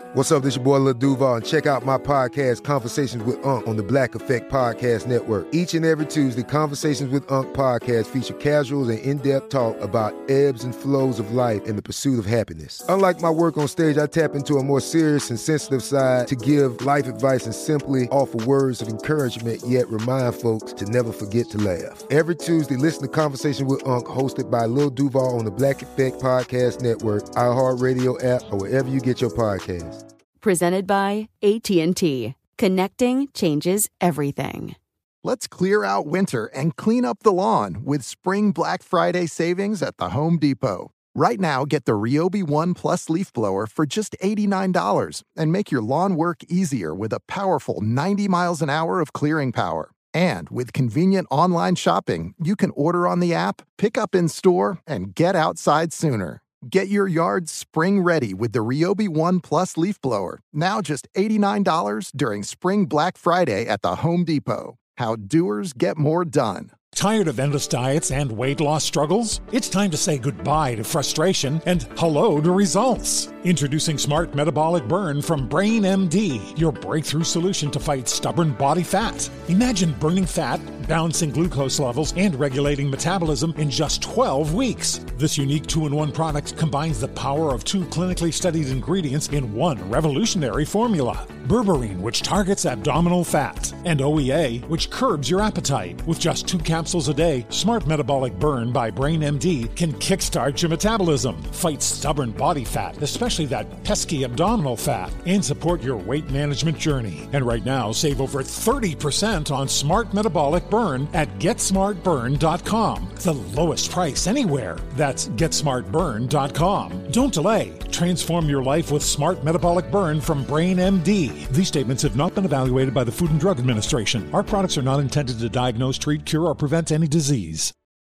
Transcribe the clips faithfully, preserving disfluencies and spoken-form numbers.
What's up, this your boy Lil Duval, and check out my podcast, Conversations with Unc, on the Black Effect Podcast Network. Each and every Tuesday, Conversations with Unc podcast feature casuals and in-depth talk about ebbs and flows of life and the pursuit of happiness. Unlike my work on stage, I tap into a more serious and sensitive side to give life advice and simply offer words of encouragement, yet remind folks to never forget to laugh. Every Tuesday, listen to Conversations with Unc, hosted by Lil Duval on the Black Effect Podcast Network, iHeartRadio app, or wherever you get your podcasts. Presented by A T and T. Connecting changes everything. Let's clear out winter and clean up the lawn with Spring Black Friday savings at the Home Depot. Right now, get the Ryobi One Plus leaf blower for just eighty-nine dollars and make your lawn work easier with a powerful ninety miles an hour of clearing power. And with convenient online shopping, you can order on the app, pick up in store, and get outside sooner. Get your yard spring ready with the Ryobi One Plus leaf blower. Now just eighty-nine dollars during Spring Black Friday at the Home Depot. How doers get more done. Tired of endless diets and weight loss struggles? It's time to say goodbye to frustration and hello to results. Introducing Smart Metabolic Burn from Brain M D, your breakthrough solution to fight stubborn body fat. Imagine burning fat, balancing glucose levels, and regulating metabolism in just twelve weeks. This unique two-in-one product combines the power of two clinically studied ingredients in one revolutionary formula. Berberine, which targets abdominal fat, and O E A, which curbs your appetite. With just two capsules a day, Smart Metabolic Burn by Brain M D can kickstart your metabolism, fight stubborn body fat, especially that pesky abdominal fat, and support your weight management journey. And right now, save over thirty percent on Smart Metabolic Burn at get smart burn dot com. The lowest price anywhere. That's get smart burn dot com. Don't delay. Transform your life with Smart Metabolic Burn from Brain M D. These statements have not been evaluated by the Food and Drug Administration. Our products are not intended to diagnose, treat, cure, or prevent any disease.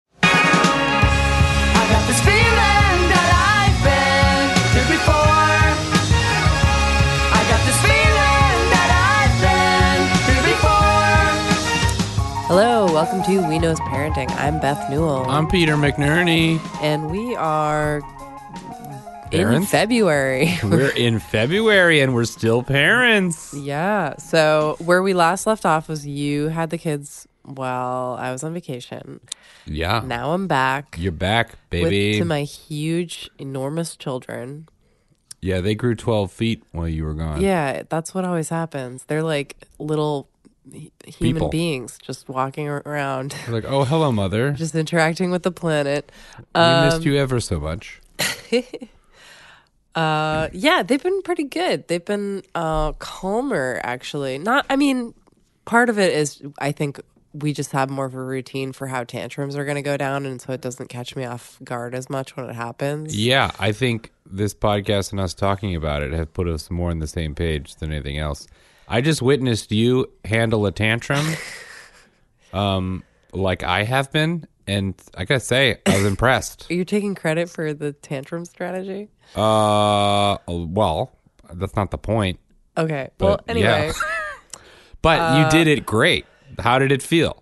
I got this feeling that I've been here before. I got this feeling that I've been here before. Hello, welcome to We Knows Parenting. I'm Beth Newell. I'm Peter McNerney. And we are Parents? in February. We're in February and we're still parents. Yeah. So where we last left off was you had the kids while I was on vacation. Yeah. Now I'm back. You're back, baby. With, to my huge, enormous children. Yeah, they grew twelve feet while you were gone. Yeah, that's what always happens. They're like little human People. beings just walking around. They're like, oh, hello, mother. Just interacting with the planet. We Um, missed you ever so much. Uh, yeah, they've been pretty good. They've been uh, calmer, actually. Not, I mean, part of it is I think we just have more of a routine for how tantrums are going to go down, and so it doesn't catch me off guard as much when it happens. Yeah, I think this podcast and us talking about it have put us more on the same page than anything else. I just witnessed you handle a tantrum um, like I have been, and I gotta say, I was impressed. Are you taking credit for the tantrum strategy? Uh, well, that's not the point. Okay. But, Well, anyway. yeah. But Uh, you did it great. How did it feel?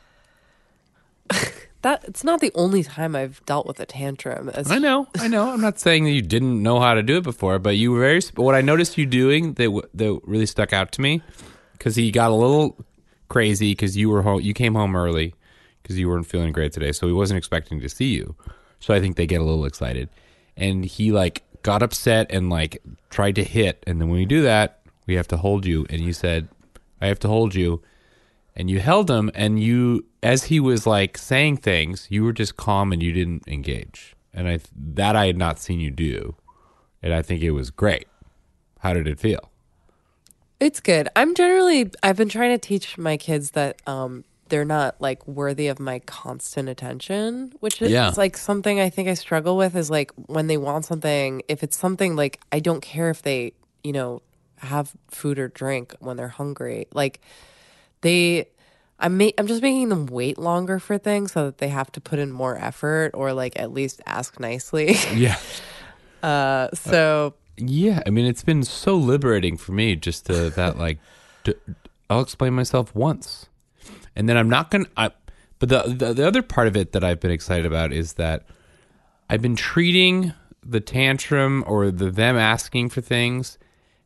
that it's not the only time I've dealt with a tantrum. As, I know, I know. I'm not saying that you didn't know how to do it before, but you were very. Sp- what I noticed you doing that w- that really stuck out to me, because he got a little crazy because you were home. You came home early because you weren't feeling great today, so he wasn't expecting to see you. So I think they get a little excited, and he like got upset and like tried to hit, and then when we do that, we have to hold you. And you said, "I have to hold you." And you held him, and you, as he was like saying things, you were just calm and you didn't engage. And I that I had not seen you do, and I think it was great. How did it feel? It's good. I'm generally, I've been trying to teach my kids that um, they're not like worthy of my constant attention, which is Yeah. like something I think I struggle with is like when they want something, if it's something like, I don't care if they, you know, have food or drink when they're hungry. Like they, I'm, ma- I'm just making them wait longer for things so that they have to put in more effort or like at least ask nicely. Yeah. uh, so... Yeah, I mean, it's been so liberating for me just to that, like, to, I'll explain myself once. And then I'm not going to, but the, the the other part of it that I've been excited about is that I've been treating the tantrum or the them asking for things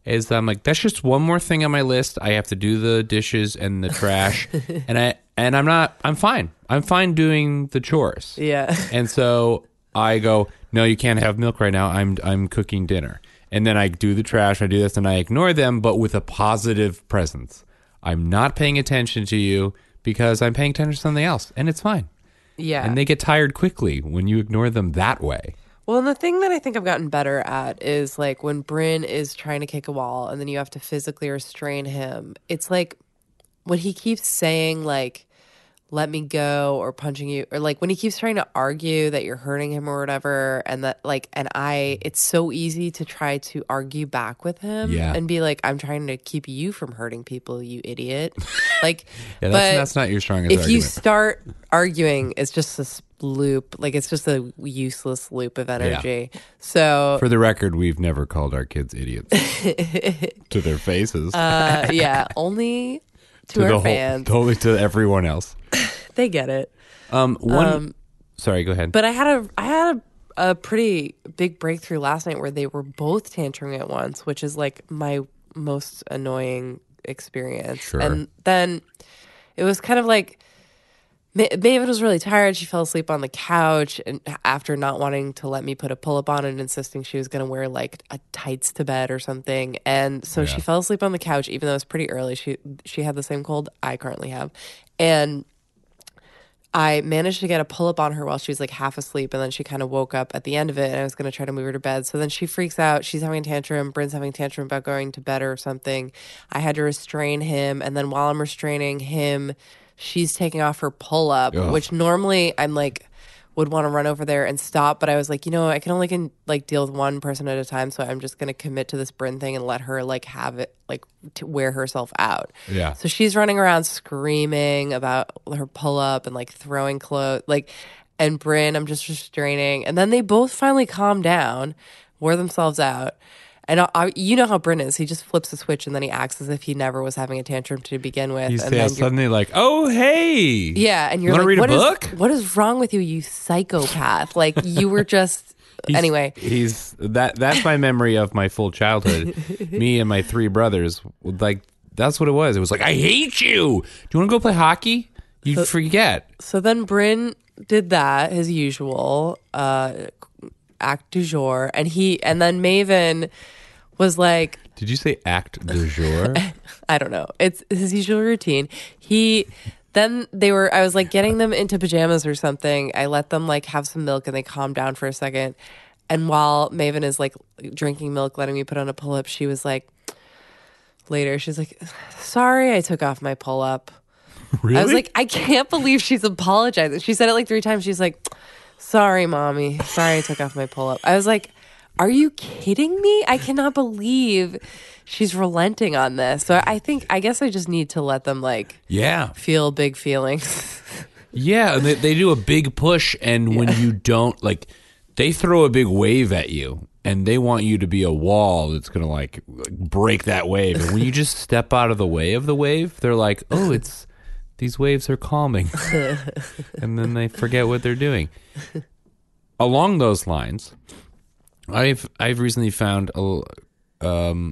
is I'm like, that's just one more thing on my list. I have to do the dishes and the trash, and I and I'm not. I'm fine. I'm fine doing the chores. Yeah. And so I go, no, you can't have milk right now. I'm I'm cooking dinner. And then I do the trash, I do this, and I ignore them, but with a positive presence. I'm not paying attention to you because I'm paying attention to something else, and it's fine. Yeah. And they get tired quickly when you ignore them that way. Well, and the thing that I think I've gotten better at is like when Bryn is trying to kick a wall and then you have to physically restrain him. It's like when he keeps saying like, let me go, or punching you, or like when he keeps trying to argue that you're hurting him or whatever, and that like, and I, it's so easy to try to argue back with him Yeah. and be like, I'm trying to keep you from hurting people, you idiot. Like, Yeah, that's, but that's not your strongest if argument. you start arguing, it's just this loop, like it's just a useless loop of energy. So For the record, we've never called our kids idiots to their faces. uh, yeah, only to, to our the fans. whole, totally to everyone else. They get it. Um, one. Um, sorry, go ahead. But I had a I had a, a pretty big breakthrough last night where they were both tantruming at once, which is like my most annoying experience. Sure. And then it was kind of like Ma- Maven was really tired. She fell asleep on the couch, and after not wanting to let me put a pull-up on and insisting she was going to wear like a tights to bed or something. And so Yeah. she fell asleep on the couch, even though it was pretty early. She she had the same cold I currently have. And I managed to get a pull-up on her while she was like half asleep, and then she kind of woke up at the end of it, and I was going to try to move her to bed. So then she freaks out. She's having a tantrum. Bryn's having a tantrum about going to bed or something. I had to restrain him, and then while I'm restraining him, she's taking off her pull-up, Ugh. which normally I'm like would want to run over there and stop, but I was like, you know, I can only can like deal with one person at a time, so I'm just going to commit to this Bryn thing and let her like have it, like to wear herself out. Yeah. So she's running around screaming about her pull-up and like throwing clothes, like, and Bryn, I'm just restraining, and then they both finally calm down, wear themselves out. And I, I, you know how Bryn is. He just flips the switch and then he acts as if he never was having a tantrum to begin with. You and say then suddenly like, oh, hey. yeah, and you're You wanna like, read a what book? is what is wrong with you, you psychopath? Like you were just He's- anyway. He's that. That's my memory of my full childhood. Me and my three brothers, like that's what it was. It was like, I hate you. Do you want to go play hockey? You forget. So then Bryn did that, his usual uh, act du jour, and he and then Maven was like, Did you say act du jour? I don't know. It's his usual routine. He then they were I was like getting them into pajamas or something. I let them like have some milk and they calmed down for a second. And while Maven is like drinking milk, letting me put on a pull-up, she was like later, she's like, sorry I took off my pull-up. Really? I was like, I can't believe she's apologizing. She said it like three times. She's like, sorry, mommy. Sorry I took off my pull-up. I was like, are you kidding me? I cannot believe she's relenting on this. So I think, I guess I just need to let them like yeah. feel big feelings. Yeah, and they, they do a big push, and when you don't, like, they throw a big wave at you, and they want you to be a wall that's going to, like, break that wave. And when you just step out of the way of the wave, they're like, oh, it's, these waves are calming. And then they forget what they're doing. Along those lines, I've I've recently found, a, um,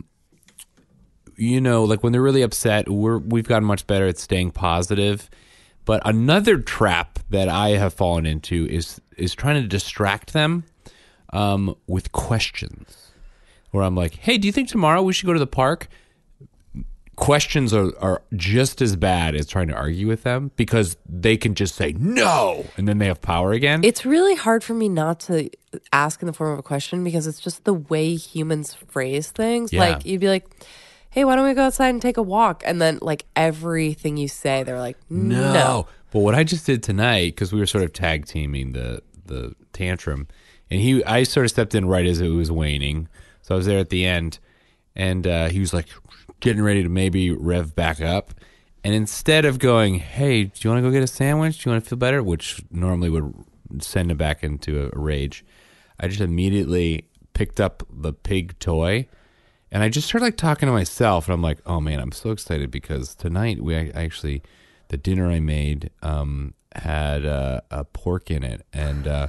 you know, like when they're really upset, we're, we've gotten much better at staying positive. But another trap that I have fallen into is is trying to distract them um, with questions. Where I'm like, hey, do you think tomorrow we should go to the park? Questions are, are just as bad as trying to argue with them because they can just say no, and then they have power again. It's really hard for me not to ask in the form of a question because it's just the way humans phrase things. Yeah. Like you'd be like, hey, why don't we go outside and take a walk? And then like everything you say, they're like, no. No. But what I just did tonight, because we were sort of tag teaming the the tantrum, and he, I sort of stepped in right as it was waning, so I was there at the end, and uh, he was like getting ready to maybe rev back up, and instead of going, hey, do you want to go get a sandwich? Do you want to feel better? Which normally would send him back into a, a rage. I just immediately picked up the pig toy. And I just started like talking to myself, and I'm like, "Oh man, I'm so excited because tonight we I actually, the dinner I made um, had uh, a pork in it, and uh,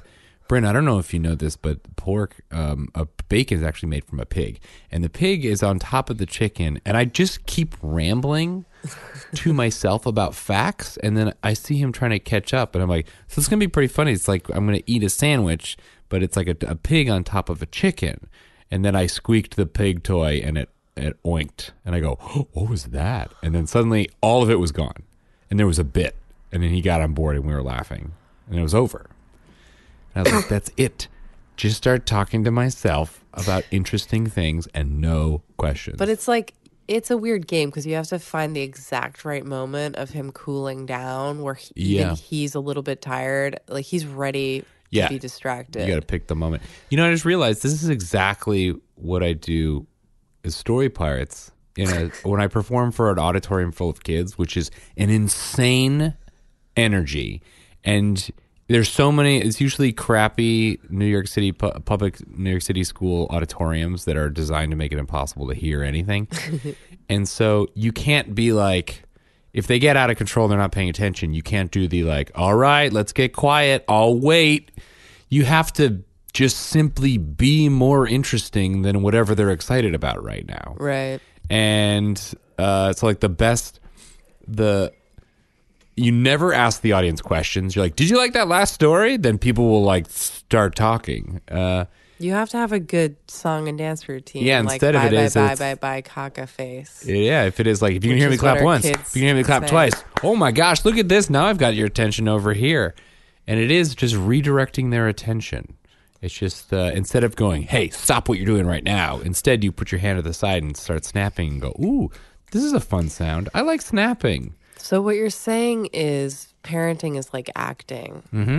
Bryn, I don't know if you know this, but pork, um, a bacon is actually made from a pig, and the pig is on top of the chicken. And I just keep rambling to myself about facts, and then I see him trying to catch up, and I'm like, "So it's gonna be pretty funny." It's like I'm gonna eat a sandwich, but it's like a, a pig on top of a chicken, and then I squeaked the pig toy, and it it oinked, and I go, oh, "What was that?" And then suddenly all of it was gone, and there was a bit, and then he got on board, and we were laughing, and it was over. I was like, that's it. Just start talking to myself about interesting things and no questions. But it's like, it's a weird game because you have to find the exact right moment of him cooling down where he, Yeah. even he's a little bit tired. Like, he's ready Yeah. to be distracted. You got to pick the moment. You know, I just realized this is exactly what I do as Story Pirates. In a, when I perform for an auditorium full of kids, which is an insane energy. And there's so many, it's usually crappy New York City, pu- public New York City school auditoriums that are designed to make it impossible to hear anything. And so you can't be like, if they get out of control, they're not paying attention. You can't do the like, all right, let's get quiet. I'll wait. You have to just simply be more interesting than whatever they're excited about right now. Right. And uh, it's like the best, the, you never ask the audience questions. You're like, did you like that last story? Then people will like start talking. Uh, You have to have a good song and dance routine. Yeah, like, instead of bye, it bye, is, bye, it's- bye, bye, caca face. yeah, if it is like, if you can Which hear me is clap what our once, kids if you can hear me clap say. twice, oh my gosh, look at this. Now I've got your attention over here. And it is just redirecting their attention. It's just, uh, instead of going, hey, stop what you're doing right now. Instead, you put your hand to the side and start snapping and go, ooh, this is a fun sound. I like snapping. So what you're saying is parenting is like acting. Mm-hmm.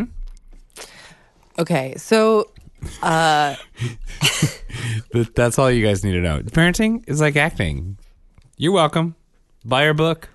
Okay, so uh, But that's all you guys need to know. Parenting is like acting. You're welcome. Buy our book.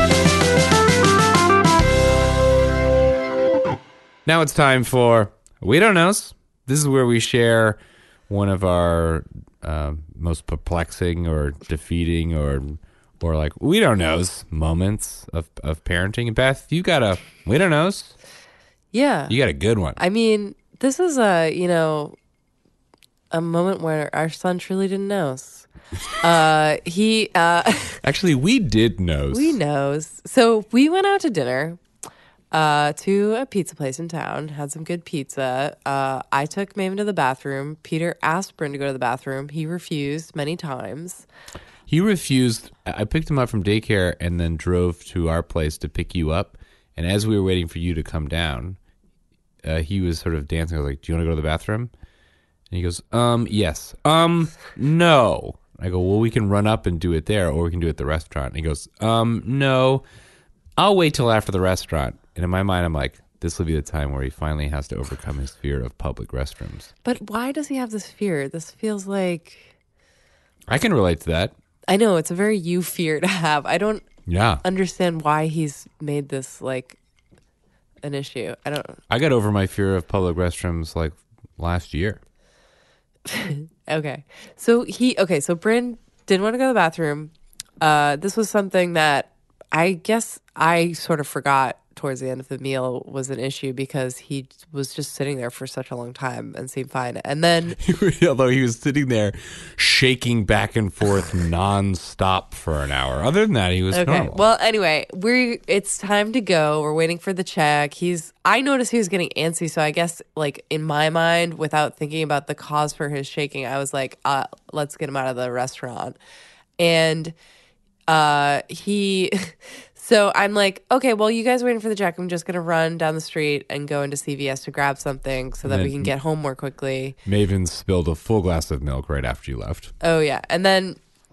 Now it's time for We Don't Knows. This is where we share one of our uh, most perplexing or defeating or or like we don't knows moments of, of parenting. And Beth, you got a we don't knows. yeah. You got a good one. I mean, this is a, you know, a moment where our son truly didn't know. Uh, he, uh, Actually, we did knows. we knows. So we went out to dinner uh, to a pizza place in town, had some good pizza. Uh, I took Maven to the bathroom. Peter asked Bryn to go to the bathroom. He refused many times. He refused. I picked him up from daycare and then drove to our place to pick you up. And as we were waiting for you to come down, uh, he was sort of dancing. I was like, do you want to go to the bathroom? And he goes, um, yes. Um, no. I go, well, we can run up and do it there, or we can do it at the restaurant. And he goes, um, no. I'll wait till after the restaurant. And in my mind, I'm like, this will be the time where he finally has to overcome his fear of public restrooms. But why does he have this fear? This feels like, I can relate to that. I know, it's a very you fear to have. I don't Yeah. understand why he's made this like an issue. I don't. I got over my fear of public restrooms like last year. Okay, so he okay. So Bryn didn't want to go to the bathroom. Uh, this was something that I guess I sort of forgot towards the end of the meal was an issue because he was just sitting there for such a long time and seemed fine. And then Although he was sitting there shaking back and forth nonstop for an hour. Other than that, he was okay, normal. well, anyway, we it's time to go. We're waiting for the check. He's I noticed he was getting antsy, so I guess like in my mind, without thinking about the cause for his shaking, I was like, uh, let's get him out of the restaurant. And uh, he, so I'm like, okay, well, you guys are waiting for the check. I'm just gonna run down the street and go into C V S to grab something so that And we then- can get home more quickly. Maven spilled a full glass of milk right after you left. Oh yeah, and then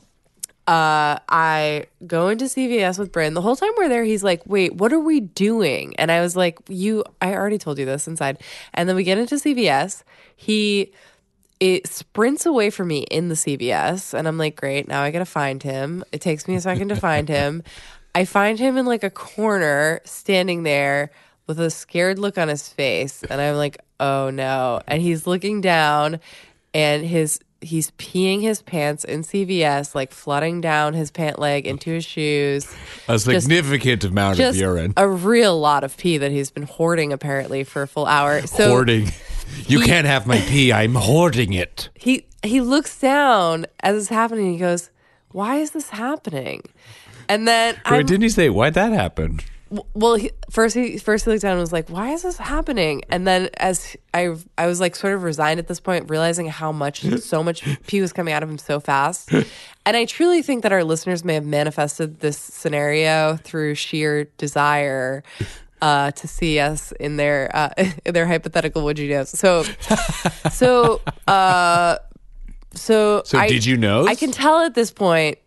uh, I go into C V S with Bryn. The whole time we're there, he's like, "Wait, what are we doing?" And I was like, "You, I already told you this inside." And then we get into C V S. He it sprints away from me in the C V S, and I'm like, "Great, now I gotta find him." It takes me a second to find him. I find him in like a corner, standing there with a scared look on his face, and I'm like, "Oh no!" And he's looking down, and his he's peeing his pants in C V S, like flooding down his pant leg into his shoes. A significant just, amount just of urine. A real lot of pee that he's been hoarding apparently for a full hour. So hoarding. You he, can't have my pee. I'm hoarding it. He he looks down as it's happening. He goes, "Why is this happening?" And then Wait, I'm, didn't he say why'd that happen? Well, he, first he first he looked down and was like, "Why is this happening?" And then as I I was like sort of resigned at this point, realizing how much so much pee was coming out of him so fast. And I truly think that our listeners may have manifested this scenario through sheer desire uh, to see us in their uh, in their hypothetical would you know. So so uh, so So I, did you know? I can tell at this point.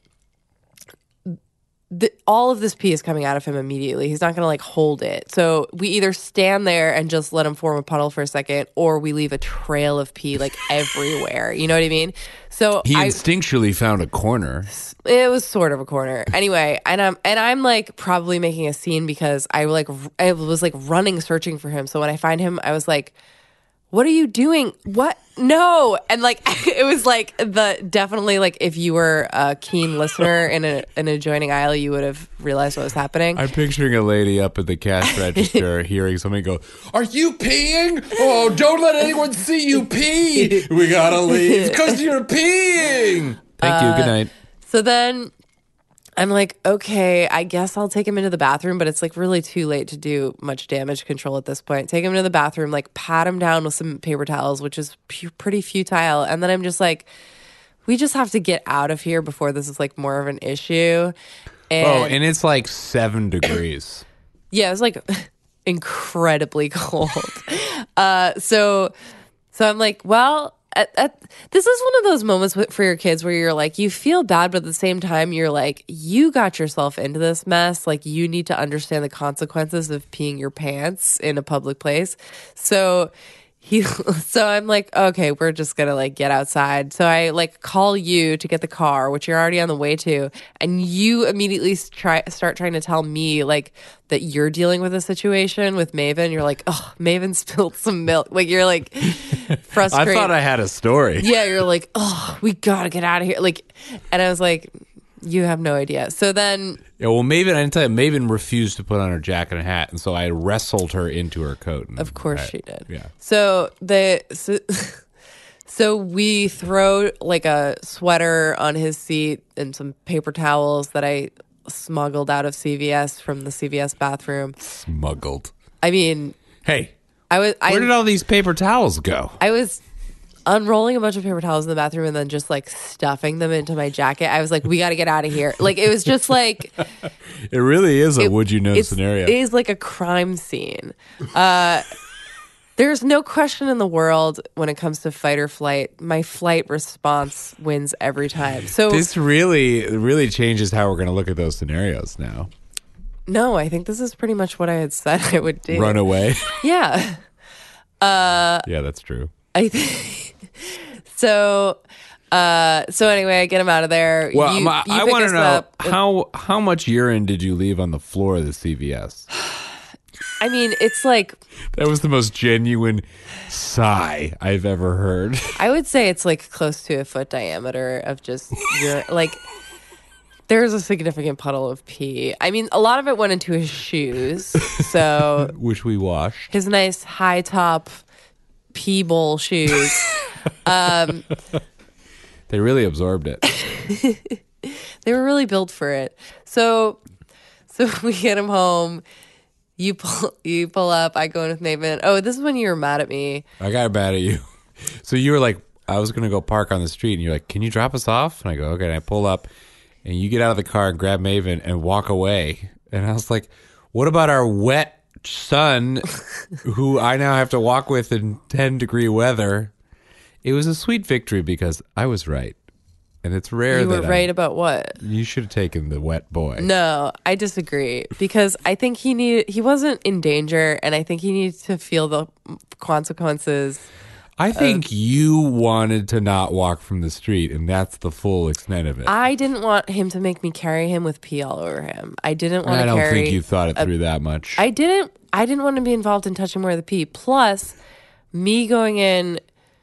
The, all of this pee is coming out of him immediately. He's not going to like hold it. So we either stand there and just let him form a puddle for a second, or we leave a trail of pee like everywhere. You know what I mean? So he I, instinctually found a corner. It was sort of a corner, anyway. And I'm and I'm like probably making a scene because I like I was like running searching for him. So when I find him, I was like, "What are you doing? What? No!" And like it was like the definitely like if you were a keen listener in a, an adjoining aisle, you would have realized what was happening. I'm picturing a lady up at the cash register hearing somebody go, "Are you peeing? Oh, don't let anyone see you pee. We gotta leave because you're peeing." Thank you. Good night. So then I'm like, okay, I guess I'll take him into the bathroom, but it's like really too late to do much damage control at this point. Take him to the bathroom, like pat him down with some paper towels, which is pu- pretty futile. And then I'm just like, we just have to get out of here before this is like more of an issue. And Oh, and it's like seven degrees. yeah, it was like incredibly cold. uh, so, so I'm like, well, At, at, this is one of those moments with, for your kids where you're like, you feel bad, but at the same time, you're like, you got yourself into this mess. Like, you need to understand the consequences of peeing your pants in a public place. So he, so I'm like, okay, we're just gonna like get outside. So I like call you to get the car, which you're already on the way to, and you immediately try start trying to tell me like that you're dealing with a situation with Maven. You're like, oh, Maven spilled some milk. Like you're like frustrated. I thought I had a story. Yeah, you're like, oh, we gotta get out of here. Like, and I was like, you have no idea. So then, Yeah, well, Maven, I didn't tell you, Maven refused to put on her jacket and hat, and so I wrestled her into her coat. And of course, I- she did. Yeah. So the so, so we throw like a sweater on his seat and some paper towels that I smuggled out of C V S from the C V S bathroom. Smuggled. I mean, Hey, I was I where did all these paper towels go? I was unrolling a bunch of paper towels in the bathroom and then just like stuffing them into my jacket. I was like, we got to get out of here. Like it was just like It really is a it- would you know it's- scenario. It is like a crime scene. Uh, there's no question in the world when it comes to fight or flight. My flight response wins every time. So This really, really changes how we're going to look at those scenarios now. no, I think this is pretty much what I had said I would do. Run away. Yeah. Yeah, that's true. I think so. Uh, so anyway, I get him out of there. Well, you, I, you I pick want to us know up. how how much urine did you leave on the floor of the C V S? I mean, it's like That was the most genuine sigh I've ever heard. I would say it's like close to a foot diameter of just your like. There's a significant puddle of pee. I mean, a lot of it went into his shoes. So Which we washed. his nice high top pee bowl shoes. Um, They really absorbed it. they were really built for it. So, so we get him home. You pull, you pull up. I go in with Maven. Oh, this is when you were mad at me. I got mad at you. So you were like, I was going to go park on the street, and you're like, can you drop us off? And I go, okay. And I pull up, and you get out of the car and grab Maven and walk away. And I was like, what about our wet son, who I now have to walk with in ten degree weather? It was a sweet victory because I was right. And it's rare You were that right I, about what? you should have taken the wet boy. No, I disagree because I think he need he wasn't in danger, and I think he needs to feel the consequences. I think you wanted to not walk from the street, and that's the full extent of it. I didn't want him to make me carry him with pee all over him. I didn't want I to don't carry. think you thought it a- through that much. I didn't. I didn't want to be involved in touching more of the pee. Plus, me going in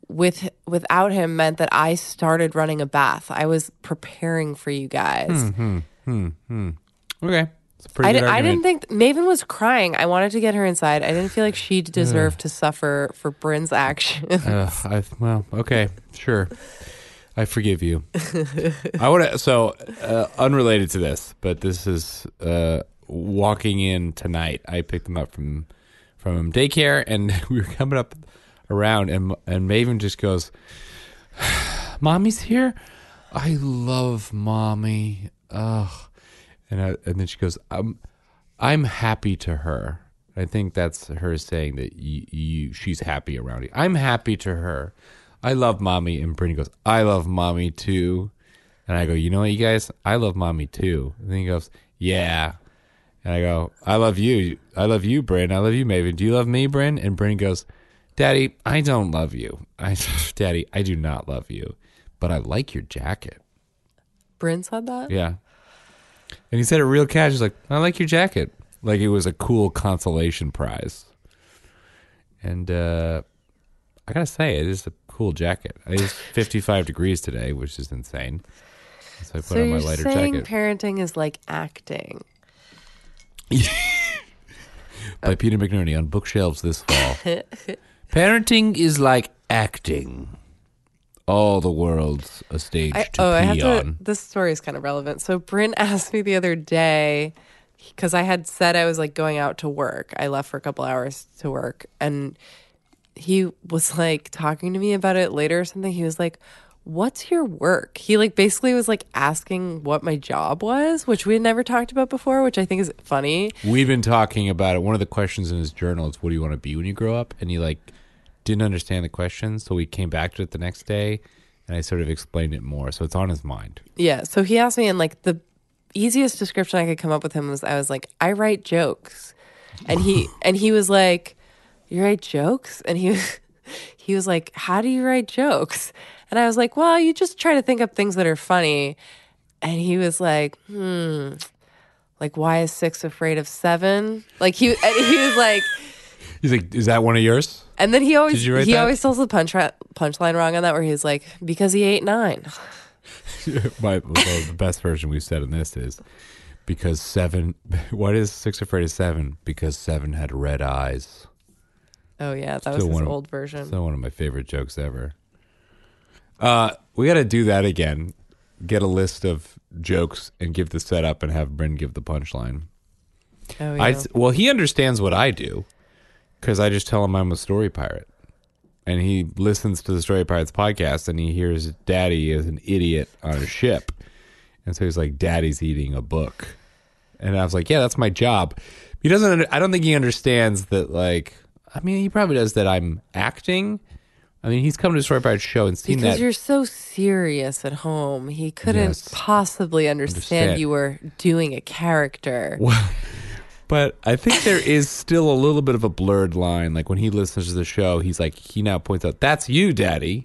with without him meant that I started running a bath. I was preparing for you guys. Hmm, hmm, hmm. Okay. It's a pretty I, good di- I argument. didn't think Maven was crying. I wanted to get her inside. I didn't feel like she deserved to suffer for Bryn's action. Uh, I, well, okay, sure. I forgive you. I would so uh, unrelated to this, but this is uh, walking in tonight. I picked them up from from daycare, and we were coming up around, and and Maven just goes, "Mommy's here. I love mommy." Ugh. And I, and then she goes, "I'm I'm happy to her." I think that's her saying that you, you she's happy around you. I'm happy to her. I love mommy. And Brittany goes, "I love mommy too." And I go, "You know what, you guys? I love mommy too." And then he goes, "Yeah." And I go, "I love you. I love you, Bryn. I love you, Maven. Do you love me, Bryn?" And Bryn goes, "Daddy, I don't love you. I, Daddy, I do not love you, but I like your jacket." Bryn said that? Yeah. And he said it real casual. He's like, "I like your jacket." Like it was a cool consolation prize. And uh, I got to say, it is a cool jacket. It is fifty-five degrees today, which is insane. So I put So on my you're lighter saying jacket. parenting is like acting. By Peter McNerney on bookshelves this fall. Parenting is like acting. All the world's a stage I, to oh, I have pee to. on. This story is kind of relevant. So Bryn asked me the other day because I had said I was like going out to work. I left for a couple hours to work, and he was like talking to me about it later or something. He was like, "What's your work?" He like basically was like asking what my job was, which we had never talked about before, which I think is funny. We've been talking about it. One of the questions in his journal is, "What do you want to be when you grow up?" And he like didn't understand the question, so we came back to it the next day, and I sort of explained it more. So it's on his mind. Yeah. So he asked me, and like the easiest description I could come up with him was, I was like, "I write jokes," and he and he was like, "You write jokes?" And he he was like, "How do you write jokes?" And I was like, "Well, you just try to think up things that are funny." And he was like, "Hmm, like why is six afraid of seven?" Like he and he was like. He's like, "Is that one of yours?" And then he always Did you write he that? always tells the punch punchline wrong on that, where he's like, "Because he ate nine." My, well, the best version we've said in this is, because seven, why is six afraid of seven? Because seven had red eyes. Oh yeah, that was Still his one of- old version. Still one of my favorite jokes ever. Uh, we got to do that again. Get a list of jokes and give the setup and have Bryn give the punchline. Oh yeah. I, well, he understands what I do because I just tell him I'm a story pirate. And he listens to the Story Pirates podcast and he hears Daddy is an idiot on a ship. And so he's like, "Daddy's eating a book." And I was like, "Yeah, that's my job." He doesn't, under, I don't think he understands that, like, I mean, he probably does that I'm acting. I mean, he's come to the Story Pirates show and seen Because that. you're so serious at home, he couldn't Yes. possibly understand, Understand. you were doing a character. Well, but I think there is still a little bit of a blurred line. Like when he listens to the show, he's like, he now points out, "That's you, Daddy."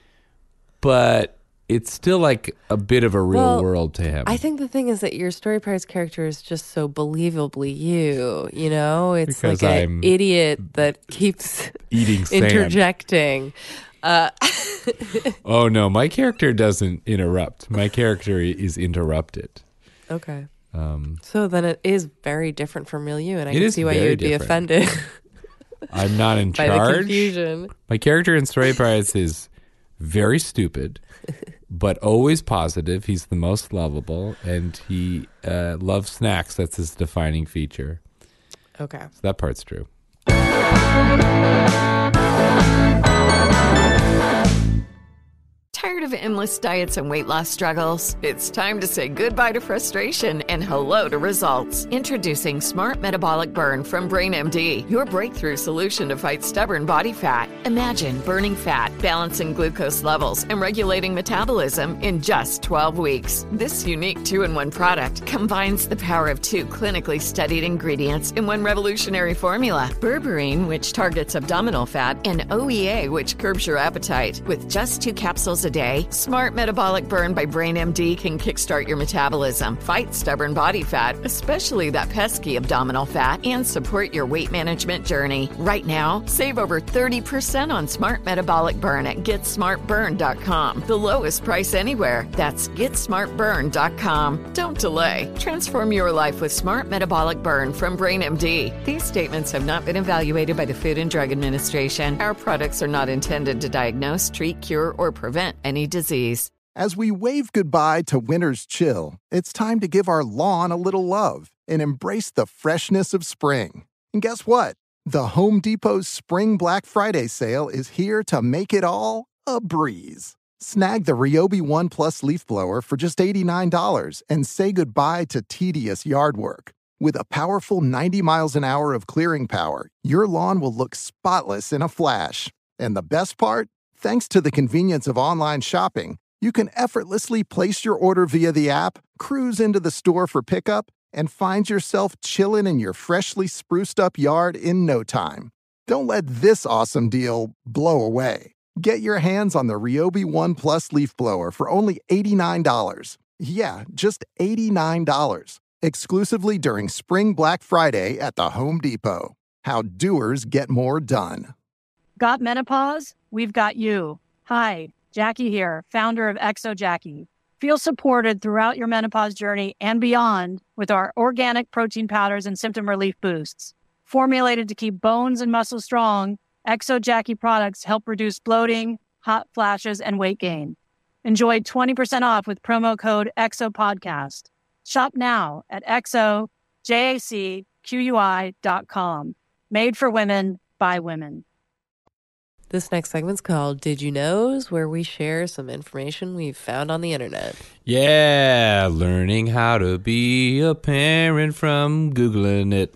But it's still like a bit of a real Well, world to him. I think the thing is that your Story Pirates character is just so believably you. You know, it's Because like I'm an idiot that keeps Eating sand. interjecting. Oh, no, my character doesn't interrupt. My character is interrupted. Okay. Um, So then it is very different from real you, and I It can is see why you very would be different. offended I'm not in by the charge. confusion. My character in Story Pirates is very stupid, but always positive. He's the most lovable, and he uh, loves snacks. That's his defining feature. Okay. So that part's true. Tired of endless diets and weight loss struggles? It's time to say goodbye to frustration and hello to results. Introducing Smart Metabolic Burn from Brain M D, your breakthrough solution to fight stubborn body fat. Imagine burning fat, balancing glucose levels, and regulating metabolism in just twelve weeks. This unique two-in-one product combines the power of two clinically studied ingredients in one revolutionary formula. Berberine, which targets abdominal fat, and O E A, which curbs your appetite. With just two capsules a day, today. Smart Metabolic Burn by Brain M D can kickstart your metabolism, fight stubborn body fat, especially that pesky abdominal fat, and support your weight management journey. Right now, save over thirty percent on Smart Metabolic Burn at get smart burn dot com. The lowest price anywhere. That's get smart burn dot com. Don't delay. Transform your life with Smart Metabolic Burn from Brain M D. These statements have not been evaluated by the Food and Drug Administration. Our products are not intended to diagnose, treat, cure, or prevent any disease. As we wave goodbye to winter's chill, it's time to give our lawn a little love and embrace the freshness of spring. And guess what? The Home Depot's Spring Black Friday sale is here to make it all a breeze. Snag the Ryobi One Plus leaf blower for just eighty-nine dollars and say goodbye to tedious yard work. With a powerful ninety miles an hour of clearing power, your lawn will look spotless in a flash. And the best part? Thanks to the convenience of online shopping, you can effortlessly place your order via the app, cruise into the store for pickup, and find yourself chilling in your freshly spruced up yard in no time. Don't let this awesome deal blow away. Get your hands on the Ryobi One Plus leaf blower for only eighty-nine dollars. Yeah, just eighty-nine dollars. Exclusively during Spring Black Friday at the Home Depot. How doers get more done. Got menopause? We've got you. Hi, Jackie here, founder of Exo Jackie. Feel supported throughout your menopause journey and beyond with our organic protein powders and symptom relief boosts. Formulated to keep bones and muscles strong, Exo Jackie products help reduce bloating, hot flashes, and weight gain. Enjoy twenty percent off with promo code EXOPODCAST. Shop now at exo jacqui dot com. Made for women, by women. This next segment's called Did You Knows, where we share some information we've found on the internet. Yeah, learning how to be a parent from Googling it.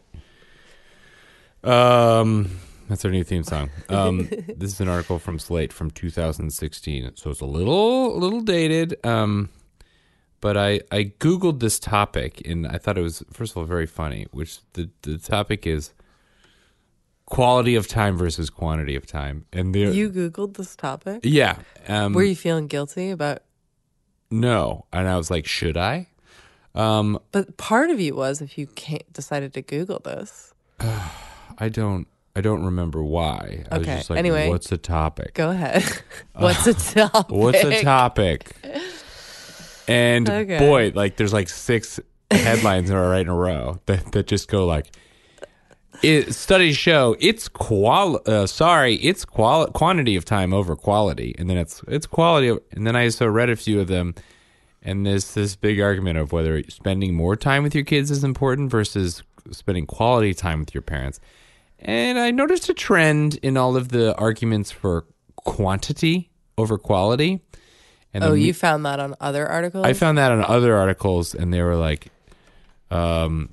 Um, that's our new theme song. Um, this is an article from Slate from two thousand sixteen, so it's a little, a little dated. Um, but I, I Googled this topic, and I thought it was, first of all, very funny, which the, the topic is quality of time versus quantity of time. And there, you Googled this topic? Yeah. Um, Were you feeling guilty about? No. And I was like, should I? Um, but part of you was if you can't, decided to Google this. Uh, I don't. I don't remember why. I okay. was just like, anyway, what's the topic? Go ahead. What's the topic? What's the topic? And okay. boy, like there's like six headlines that are right in a row that, that just go like, it, studies show it's qual. Uh, sorry, it's qual quantity of time over quality, and then it's it's quality. Of, and then I so read a few of them, and there's this big argument of whether spending more time with your kids is important versus spending quality time with your parents. And I noticed a trend in all of the arguments for quantity over quality. And oh, then, you found that on other articles? I found that on other articles, and they were like, um,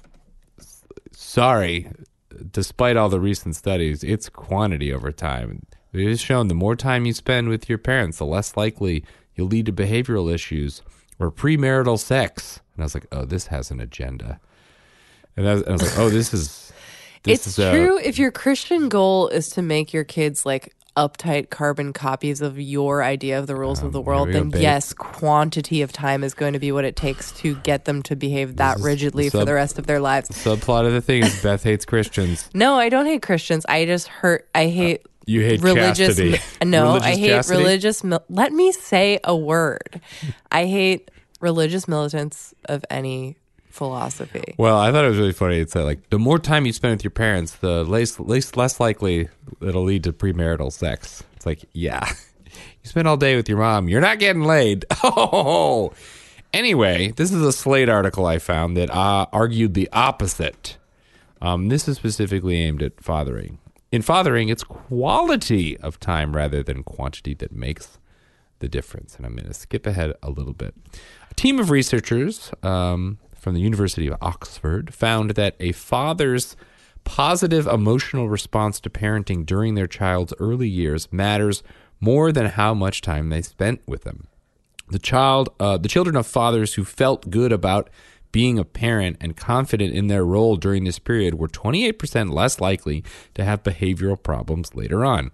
sorry, despite all the recent studies, it's quantity over time. It is shown the more time you spend with your parents, the less likely you'll lead to behavioral issues or premarital sex. And I was like, oh, this has an agenda. And I was, I was like, oh, this is... This it's is, true. Uh, if your Christian goal is to make your kids like uptight carbon copies of your idea of the rules um, of the world, then go, yes, quantity of time is going to be what it takes to get them to behave that rigidly sub, for the rest of their lives. The subplot of the thing is Beth hates Christians. No, I don't hate Christians. I just hurt. I hate. Uh, you hate religious. Chastity. No, religious I hate chastity? religious. Let me say a word. I hate religious militants of any philosophy. Well, I thought it was really funny. It's that, like, the more time you spend with your parents, the less, less, less likely it'll lead to premarital sex. It's like, yeah, you spend all day with your mom, you're not getting laid. Oh, anyway, this is a Slate article I found that uh, argued the opposite. Um, this is specifically aimed at fathering. In fathering, it's quality of time rather than quantity that makes the difference. And I'm going to skip ahead a little bit. A team of researchers um, from the University of Oxford found that a father's positive emotional response to parenting during their child's early years matters more than how much time they spent with them. The child, uh, the children of fathers who felt good about being a parent and confident in their role during this period were twenty-eight percent less likely to have behavioral problems later on.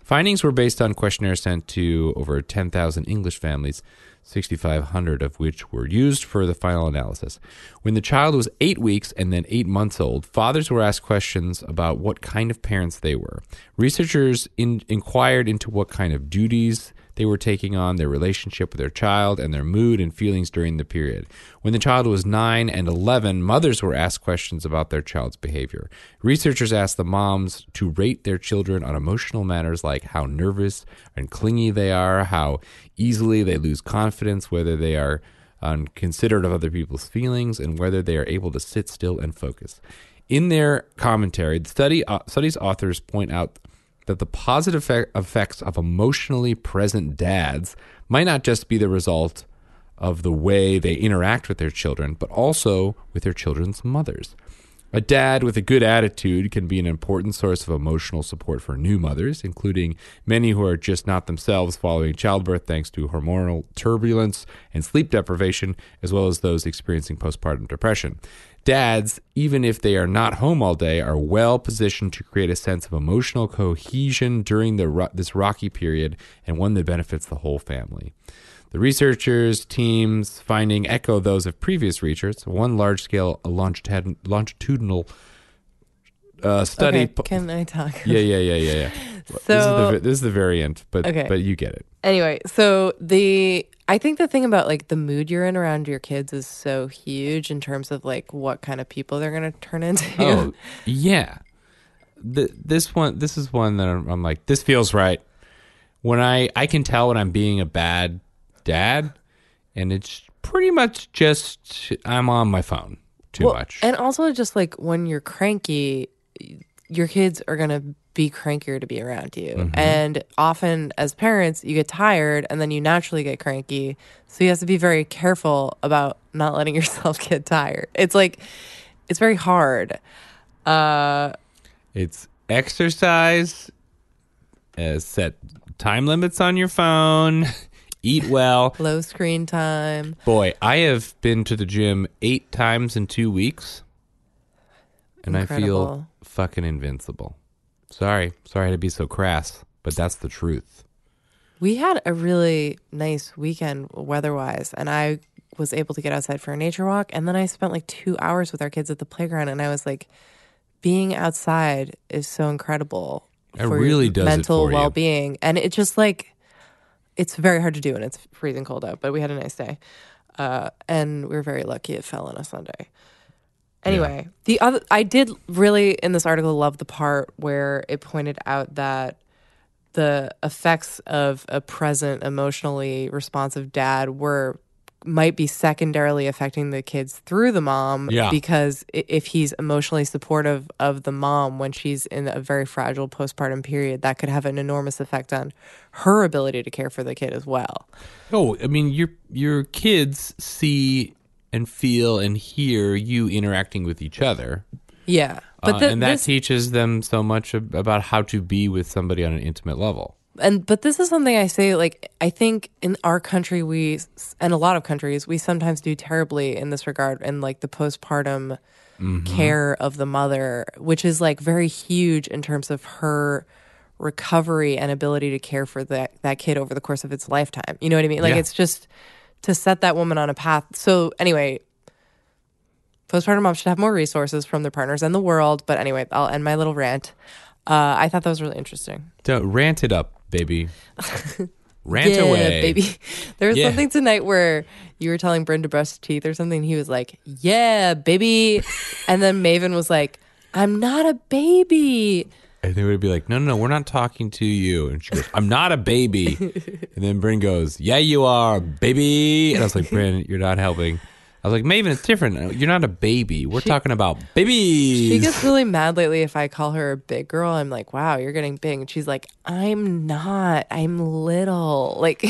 Findings were based on questionnaires sent to over ten thousand English families, sixty-five hundred of which were used for the final analysis. When the child was eight weeks and then eight months old, fathers were asked questions about what kind of parents they were. Researchers in, inquired into what kind of duties they were taking on, their relationship with their child, and their mood and feelings during the period. When the child was nine and eleven, mothers were asked questions about their child's behavior. Researchers asked the moms to rate their children on emotional matters like how nervous and clingy they are, how easily they lose confidence, whether they are unconsiderate of other people's feelings, and whether they are able to sit still and focus. In their commentary, the study, uh, study's authors point out that the positive effects of emotionally present dads might not just be the result of the way they interact with their children, but also with their children's mothers. A dad with a good attitude can be an important source of emotional support for new mothers, including many who are just not themselves following childbirth thanks to hormonal turbulence and sleep deprivation, as well as those experiencing postpartum depression. Dads, even if they are not home all day, are well positioned to create a sense of emotional cohesion during the this rocky period, and one that benefits the whole family. The researchers' team's findings echo those of previous research. One large-scale longitudinal uh, study. Okay, can I talk? Yeah, yeah, yeah, yeah, yeah. So, this, is the, this is the variant, but okay. but you get it. Anyway, so the I think the thing about like the mood you're in around your kids is so huge in terms of like what kind of people they're going to turn into. Oh, yeah. The, this one, this is one that I'm, I'm like, this feels right. When I, I can tell when I'm being a bad dad, and it's pretty much just I'm on my phone too well, much. And also just like when you're cranky, your kids are going to be crankier to be around you. Mm-hmm. And often as parents, you get tired and then you naturally get cranky. So you have to be very careful about not letting yourself get tired. It's like, it's very hard. Uh, it's exercise, uh, set time limits on your phone, eat well. Low screen time. Boy, I have been to the gym eight times in two weeks. And Incredible. I feel fucking invincible. Sorry. Sorry to be so crass, but that's the truth. We had a really nice weekend weather-wise, and I was able to get outside for a nature walk, and then I spent like two hours with our kids at the playground, and I was like, being outside is so incredible It for really your does mental it for you. well-being. And it just like, it's very hard to do, and it's freezing cold out, but we had a nice day. Uh, and we were very lucky it fell on a Sunday. Anyway, yeah. the other I did really in this article love the part where it pointed out that the effects of a present, emotionally responsive dad were might be secondarily affecting the kids through the mom. Yeah. Because if he's emotionally supportive of the mom when she's in a very fragile postpartum period, that could have an enormous effect on her ability to care for the kid as well. Oh, I mean, your your kids see and feel and hear you interacting with each other. Yeah. But the, uh, and that this, teaches them so much ab- about how to be with somebody on an intimate level. And but this is something I say, like, I think in our country, we, and a lot of countries, we sometimes do terribly in this regard, and like the postpartum mm-hmm. care of the mother, which is like very huge in terms of her recovery and ability to care for that, that kid over the course of its lifetime. You know what I mean? Like, yeah. it's just to set that woman on a path. So anyway, postpartum moms should have more resources from their partners and the world. But anyway, I'll end my little rant. Uh, I thought that was really interesting. Don't rant it up, baby. Rant yeah, away, baby. There was yeah. something tonight where you were telling Bryn to brush his teeth or something. He was like, "Yeah, baby," and then Maven was like, "I'm not a baby." And they would be like, no, no, no, we're not talking to you. And she goes, I'm not a baby. And then Bryn goes, yeah, you are, baby. And I was like, Bryn, you're not helping. I was like, Maven, it's different. You're not a baby. We're she, talking about babies. She gets really mad lately if I call her a big girl. I'm like, wow, you're getting big. And she's like, I'm not. I'm little. Like,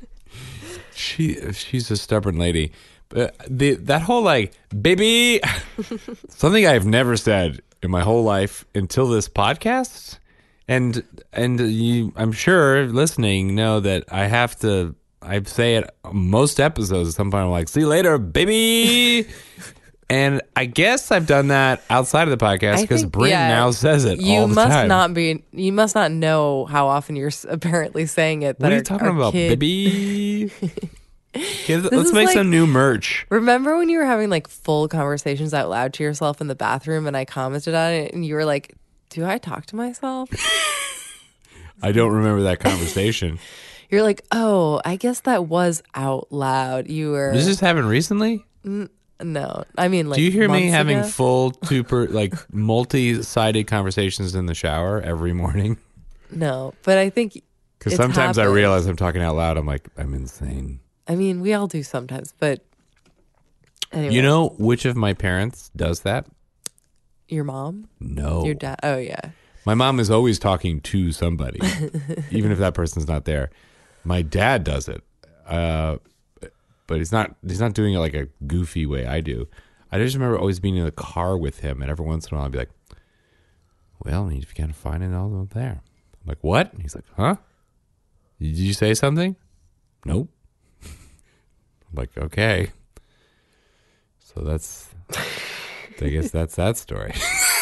she she's a stubborn lady. But the that whole like, baby, something I've never said in my whole life until this podcast, and and you, I'm sure listening know that I have to. I say it most episodes. At some point, I'm like, "See you later, baby," And I guess I've done that outside of the podcast I because think, Bryn yeah, now says it you all the must time. not be. You must not know how often you're s- apparently saying it. That What are our, you talking our about, kid- baby? Kids, This let's is make like- some new merch. Remember when you were having like full conversations out loud to yourself in the bathroom, and I commented on it, and you were like, "Do I talk to myself?" I don't remember that conversation. You're like, "Oh, I guess that was out loud." You were. Does this happen recently? No, I mean, like, Do you hear me months having ago? full, super, like multi-sided conversations in the shower every morning? No, but I think Because it's sometimes I happened. realize I'm talking out loud. I'm like, I'm insane. I mean, we all do sometimes, but anyway. You know which of my parents does that? Your mom? No. Your dad? Oh, yeah. My mom is always talking to somebody, even if that person's not there. My dad does it, uh, but he's not. He's not doing it like a goofy way I do. I just remember always being in the car with him, and every once in a while I'd be like, "Well, if you can't find it, I'll there." I'm like, "What?" And he's like, "Huh? Did you say something?" Nope. I'm like, "Okay." So that's. I guess that's that story.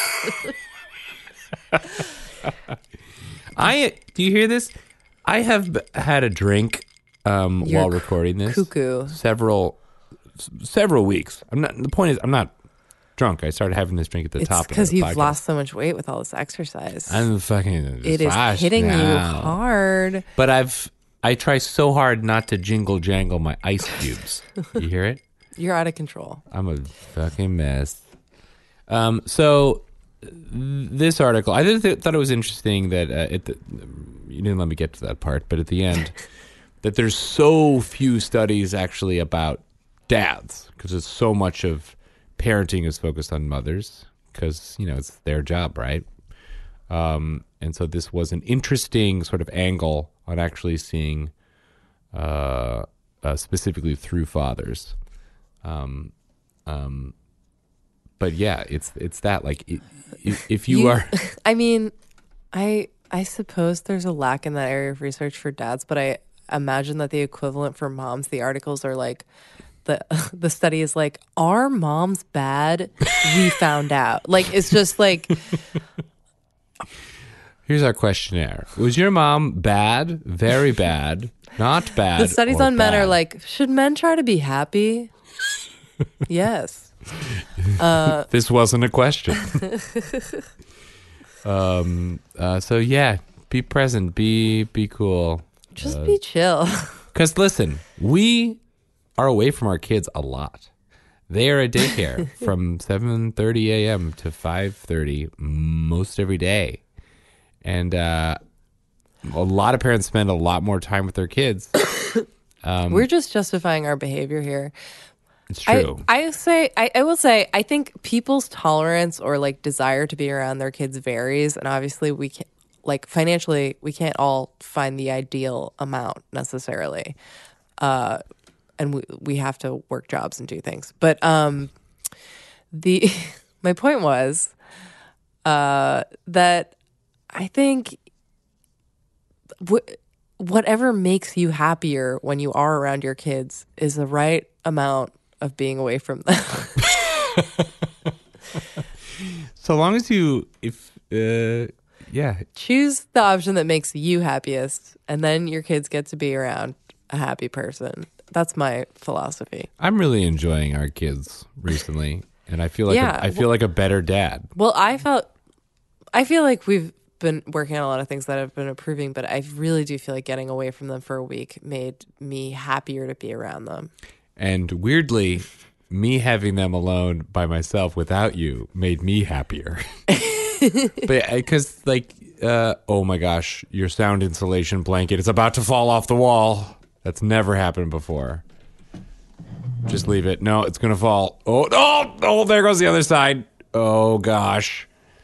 I do you hear this? I have b- had a drink um, You're while recording this. cuckoo. Several, s- several weeks. I'm not. The point is, I'm not drunk. I started having this drink at the It's top. because of the you've podcast. lost so much weight with all this exercise. I'm fucking. It is fast hitting you now. hard. But I've. I try so hard not to jingle jangle my ice cubes. You hear it? You're out of control. I'm a fucking mess. Um, so th- this article, I did th- thought it was interesting that uh, it, you didn't let me get to that part, but at the end, that there's so few studies actually about dads because it's so much of parenting is focused on mothers because you know it's their job, right? Um, and so this was an interesting sort of angle on actually seeing, uh, uh, specifically through fathers. Um, um, but yeah, it's it's that like i- i- if you, You- are I mean, I I suppose there's a lack in that area of research for dads, but I imagine that the equivalent for moms, the articles are like the the study is like, are moms bad? We found out. Like it's just like here's our questionnaire: was your mom bad, very bad, not bad? the studies or on men are bad? like, should men try to be happy? Yes. Uh, this wasn't a question. um. Uh, so yeah, be present, be be cool. just Uh, be chill. Because listen, we are away from our kids a lot. They are at daycare from seven thirty a.m. to five thirty most every day. And uh, a lot of parents spend a lot more time with their kids. Um, We're just justifying our behavior here. it's true. I, I say I, I will say I think people's tolerance or like desire to be around their kids varies, and obviously we can't like financially we can't all find the ideal amount necessarily, uh, and we we have to work jobs and do things. But um, the my point was uh, that I think w- whatever makes you happier when you are around your kids is the right amount of being away from them. so long as you, if, uh, yeah. Choose the option that makes you happiest, and then your kids get to be around a happy person. That's my philosophy. I'm really enjoying our kids recently, and I feel like Yeah, a, I feel like a better dad. Well, I felt, I feel like we've been working on a lot of things that I've been approving, but I really do feel like getting away from them for a week made me happier to be around them. And weirdly, me having them alone by myself without you made me happier. But because, like, uh, oh my gosh, your sound insulation blanket is about to fall off the wall. That's never happened before. Just leave it. No, it's going to fall. Oh, oh, oh, there goes the other side. Oh, gosh.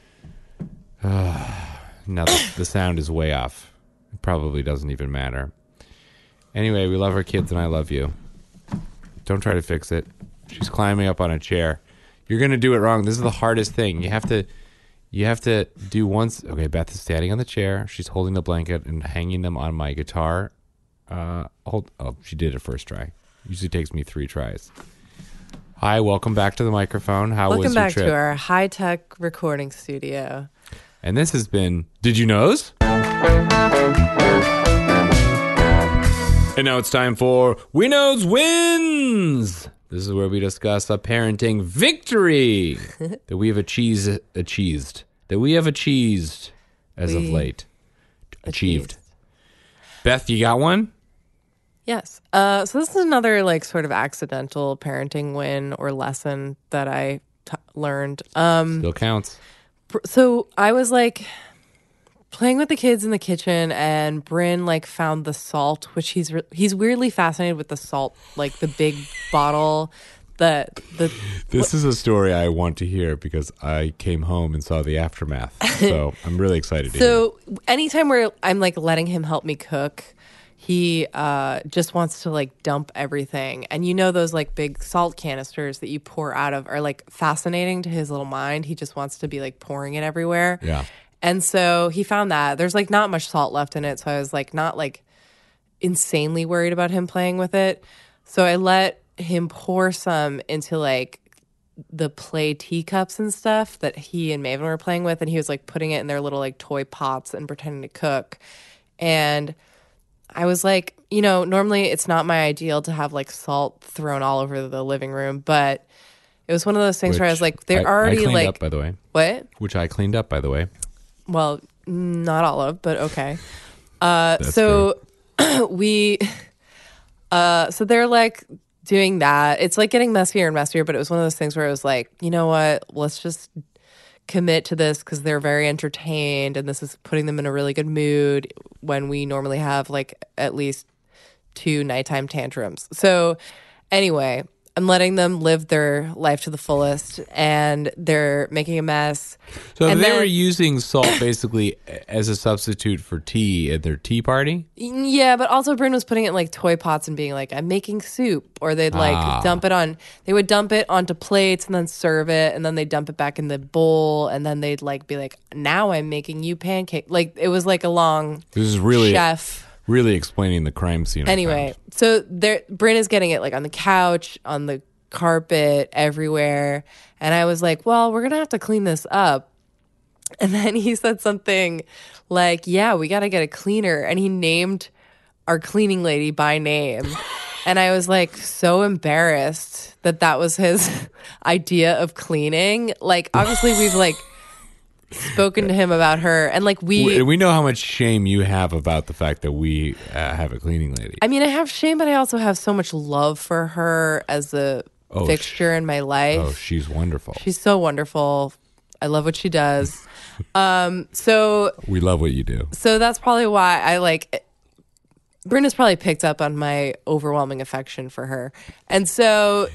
Now the, the sound is way off. It probably doesn't even matter. Anyway, we love our kids and I love you. Don't try to fix it. She's climbing up on a chair. You're going to do it wrong. This is the hardest thing. You have to you have to do once. Okay, Beth is standing on the chair. She's holding the blanket and hanging them on my guitar. Uh, hold. Oh, she did it first try. Usually takes me three tries. Hi, welcome back to the microphone. How Welcome was your back trip? to our high-tech recording studio. And this has been Did You Knows? And now it's time for We Knows Wins. This is where we discuss a parenting victory that we have achieved, achieved, that we have achieved as We of late. Achieved. achieved. Beth, you got one? Yes. Uh, so this is another like sort of accidental parenting win or lesson that I t- learned. Um, Still counts. so I was like playing with the kids in the kitchen, and Bryn like found the salt, which he's re- he's weirdly fascinated with the salt, like the big bottle. The the This is a story I want to hear because I came home and saw the aftermath. So I'm really excited to hear. so anytime where I'm like letting him help me cook, he uh, just wants to like dump everything. And you know those like big salt canisters that you pour out of are like fascinating to his little mind. He just wants to be like pouring it everywhere. Yeah. And so he found that there's like not much salt left in it. So I was like not like insanely worried about him playing with it. So I let him pour some into like the play teacups and stuff that he and Maven were playing with. And he was like putting it in their little like toy pots and pretending to cook. And I was like, you know, normally it's not my ideal to have like salt thrown all over the living room, but it was one of those things Which where I was like, they're I- I already cleaned like, up, by the way. What? Which I cleaned up, by the way. Well, not all of, but okay. Uh, so we, uh, so they're like doing that. It's like getting messier and messier, but it was one of those things where I was like, you know what? Let's just commit to this because they're very entertained, and this is putting them in a really good mood when we normally have like at least two nighttime tantrums. So anyway, I'm letting them live their life to the fullest, and they're making a mess. So and they then, were using salt basically as a substitute for tea at their tea party? Yeah, but also Bryn was putting it in like toy pots and being like, I'm making soup. Or they'd like Ah. dump it on, they would dump it onto plates and then serve it, and then they'd dump it back in the bowl, and then they'd like be like, now I'm making you pancake. Like it was like a long This is really chef. really explaining the crime scene. I Anyway, found. so there, Bryn is getting it like on the couch, on the carpet, everywhere. And I was like, well, we're going to have to clean this up. And then he said something like, yeah, we got to get a cleaner. And he named our cleaning lady by name. And I was like so embarrassed that that was his idea of cleaning. Like, obviously, we've like spoken to him about her, and like we, we we know how much shame you have about the fact that we uh, have a cleaning lady. I mean, I have shame, but I also have so much love for her as a Oh, fixture in my life. Oh, she's wonderful. She's so wonderful. I love what she does. um, so we love what you do. so that's probably why I like. Brenda's probably picked up on my overwhelming affection for her, and so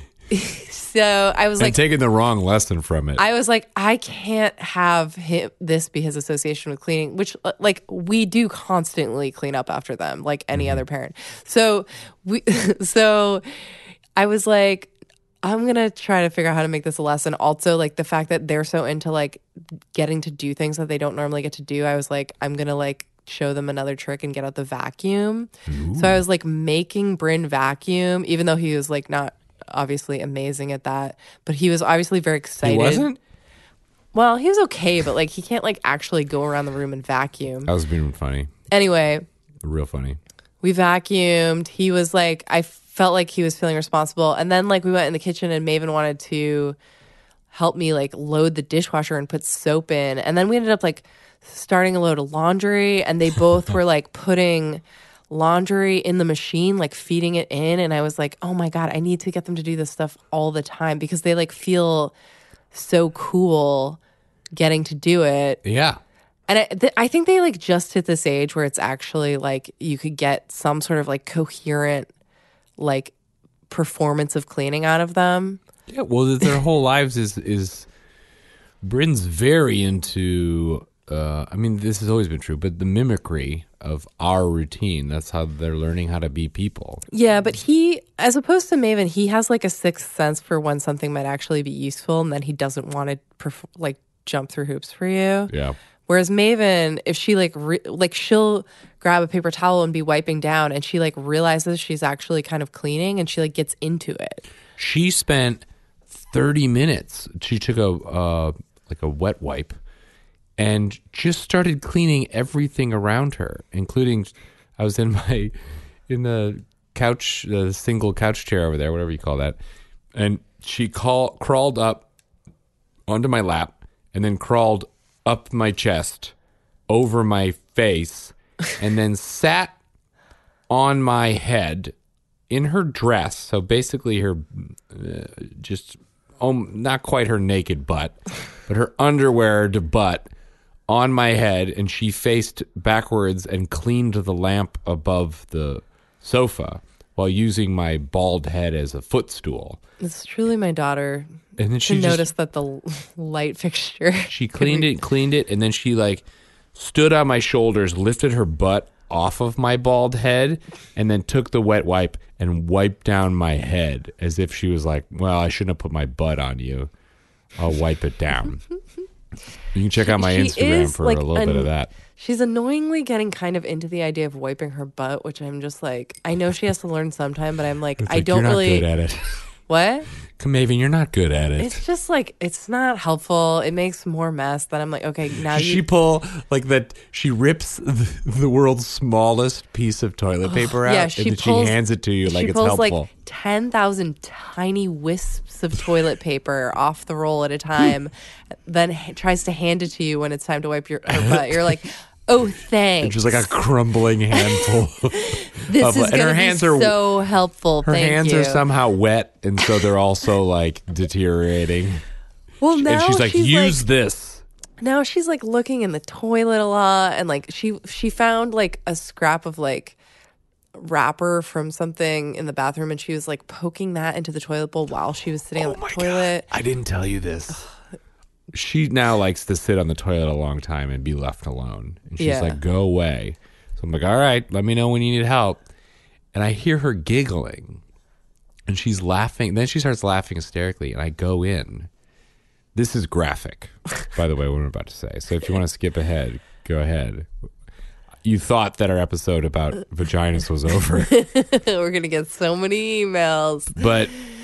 so I was And like, taking the wrong lesson from it. I was like, I can't have him, this be his association with cleaning, which uh, like we do constantly clean up after them, like any Mm-hmm. other parent. So we, so I was like, I'm gonna try to figure out how to make this a lesson. Also, like the fact that they're so into like getting to do things that they don't normally get to do. I was like, I'm gonna like show them another trick and get out the vacuum. So I was like making Bryn vacuum, even though he was like not obviously amazing at that, but he was obviously very excited. He wasn't? Well, he was okay, but like he can't like actually go around the room and vacuum. I was being funny. Anyway, Real funny. we vacuumed. He was like, I felt like he was feeling responsible. And then like we went in the kitchen and Maven wanted to help me like load the dishwasher and put soap in. And then we ended up like starting a load of laundry, and they both were like putting laundry in the machine, like feeding it in. And I was like, oh my God, I need to get them to do this stuff all the time because they like feel so cool getting to do it. Yeah. And I, th- I think they like just hit this age where it's actually like you could get some sort of like coherent like performance of cleaning out of them. Yeah, well, their whole lives is is Bryn's very into. Uh, I mean, this has always been true, but the mimicry of our routine. That's how they're learning how to be people. Yeah, but he, as opposed to Maven, he has like a sixth sense for when something might actually be useful, and then he doesn't want to perf- like jump through hoops for you. Yeah. Whereas Maven, if she like re- like she'll grab a paper towel and be wiping down, and she like realizes she's actually kind of cleaning, and she like gets into it. She spent thirty minutes. She took a uh, like a wet wipe and just started cleaning everything around her, including I was in my in the couch, the single couch chair over there, whatever you call that, and she call, crawled up onto my lap and then crawled up my chest, over my face, and then sat on my head in her dress. So basically her uh, just um, not quite her naked butt, but her underweared butt on my head, and she faced backwards and cleaned the lamp above the sofa while using my bald head as a footstool. It's truly my daughter. And then she to just, noticed that the light fixture. She cleaned it, cleaned it, and then she like stood on my shoulders, lifted her butt off of my bald head, and then took the wet wipe and wiped down my head as if she was like, well, I shouldn't have put my butt on you. I'll wipe it down. You can check out my She Instagram is, for like, a little an- bit of that. She's annoyingly getting kind of into the idea of wiping her butt, which I'm just like, I know she has to learn sometime, but I'm like, It's I like, don't you're not really. good at it. What? Maven, you're not good at it. It's just like, it's not helpful. It makes more mess. Then I'm like, okay, now Does you. she pull like that? She rips the, the world's smallest piece of toilet paper out, yeah, she and then pulls, she hands it to you like she it's pulls helpful. like ten thousand tiny wisps of toilet paper off the roll at a time, then h- tries to hand it to you when it's time to wipe your her butt. You're like, oh, thanks. And just like a crumbling handful. This of, is and going her to be hands are so helpful. Her Thank hands you. are somehow wet, and so they're also like deteriorating. Well, now and she's like, she's use like, this. Now she's like looking in the toilet a lot, and like she she found like a scrap of like wrapper from something in the bathroom, and she was like poking that into the toilet bowl while she was sitting Oh on the my toilet. God. I didn't tell you this. She now likes to sit on the toilet a long time and be left alone. And she's Yeah. like, go away. So I'm like, all right, let me know when you need help. And I hear her giggling, and she's laughing. Then she starts laughing hysterically, and I go in. This is graphic, by the way, what I'm about to say. So if you want to skip ahead, go ahead. You thought that our episode about vaginas was over. We're gonna get so many emails. But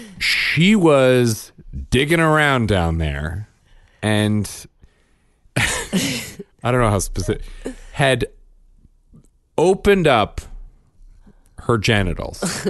she was digging around down there, and I don't know how specific, had opened up her genitals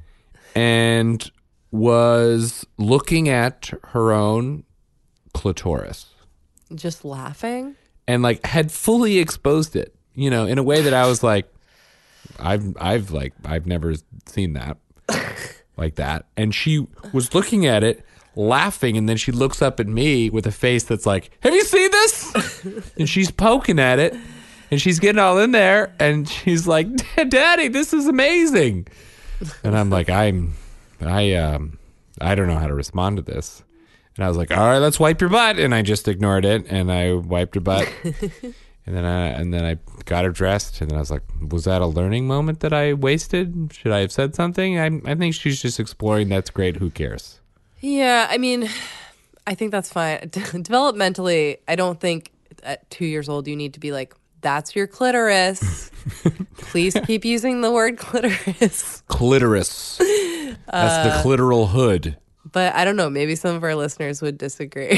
and was looking at her own clitoris Just laughing. and like had fully exposed it, you know, in a way that I was like, I've, I've like, I've never seen that like that. And she was looking at it, laughing, and then she looks up at me with a face that's like, have you seen this? And she's poking at it, and she's getting all in there, and she's like, Daddy, this is amazing. And I'm like, I'm, I, um, I don't know how to respond to this. And I was like, all right, let's wipe your butt. And I just ignored it, and I wiped her butt. And then I and then I got her dressed, and then I was like, was that a learning moment that I wasted? Should I have said something? I I think she's just exploring. That's great. Who cares? Yeah, I mean, I think that's fine. Developmentally, I don't think at two years old you need to be like, that's your clitoris. Please keep using the word clitoris. Clitoris. That's the clitoral hood. But I don't know. Maybe some of our listeners would disagree.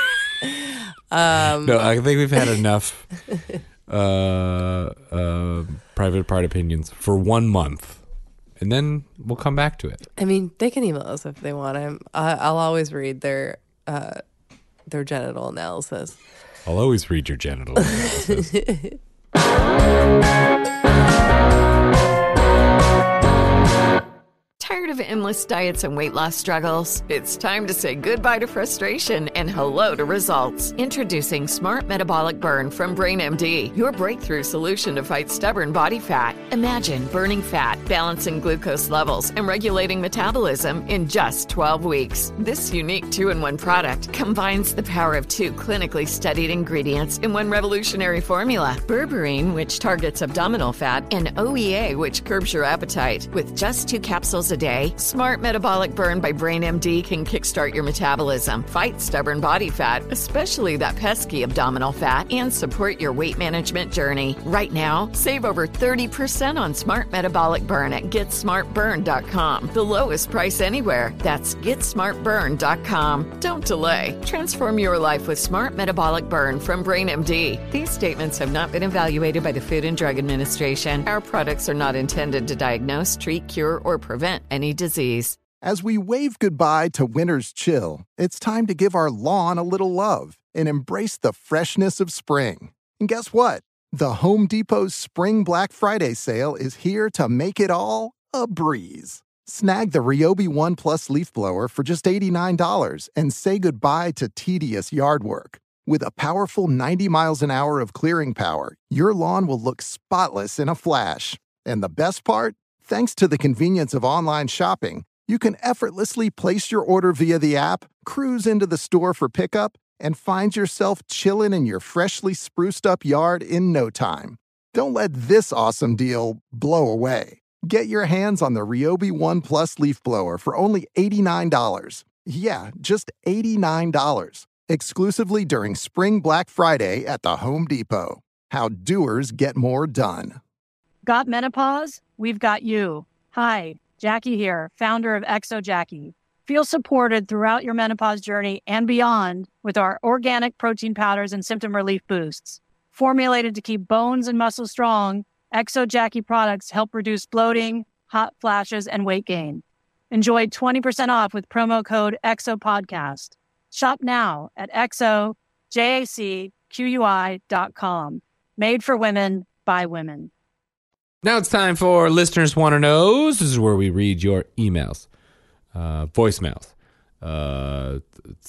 um, No, I think we've had enough uh, uh, private part opinions for one month, and then we'll come back to it. I mean, they can email us if they want. I'm, I, I'll always read their uh, their genital analysis. I'll always read your genital analysis. Tired of endless diets and weight loss struggles? It's time to say goodbye to frustration and hello to results. Introducing Smart Metabolic Burn from BrainMD, your breakthrough solution to fight stubborn body fat. Imagine burning fat, balancing glucose levels, and regulating metabolism in just twelve weeks. This unique two-in-one product combines the power of two clinically studied ingredients in one revolutionary formula. Berberine, which targets abdominal fat, and O E A, which curbs your appetite. With just two capsules a day, today. Smart Metabolic Burn by Brain M D can kickstart your metabolism, fight stubborn body fat, especially that pesky abdominal fat, and support your weight management journey. Right now, save over thirty percent on Smart Metabolic Burn at get smart burn dot com. The lowest price anywhere. That's get smart burn dot com. Don't delay. Transform your life with Smart Metabolic Burn from Brain M D. These statements have not been evaluated by the Food and Drug Administration. Our products are not intended to diagnose, treat, cure, or prevent any disease. As we wave goodbye to winter's chill, it's time to give our lawn a little love and embrace the freshness of spring. And guess what? The Home Depot's Spring Black Friday sale is here to make it all a breeze. Snag the Ryobi One Plus leaf blower for just eighty-nine dollars and say goodbye to tedious yard work. With a powerful ninety miles an hour of clearing power, your lawn will look spotless in a flash. And the best part? Thanks to the convenience of online shopping, you can effortlessly place your order via the app, cruise into the store for pickup, and find yourself chilling in your freshly spruced up yard in no time. Don't let this awesome deal blow away. Get your hands on the Ryobi One Plus leaf blower for only eighty-nine dollars. Yeah, just eighty-nine dollars. Exclusively during Spring Black Friday at the Home Depot. How doers get more done. Got menopause? We've got you. Hi, Jackie here, founder of Exo Jackie. Feel supported throughout your menopause journey and beyond with our organic protein powders and symptom relief boosts. Formulated to keep bones and muscles strong, Exo Jackie products help reduce bloating, hot flashes, and weight gain. Enjoy twenty percent off with promo code EXOPODCAST. Shop now at exo jacqui dot com. Made for women, by women. Now it's time for Listeners Want to Knows. This is where we read your emails, uh, voicemails, uh,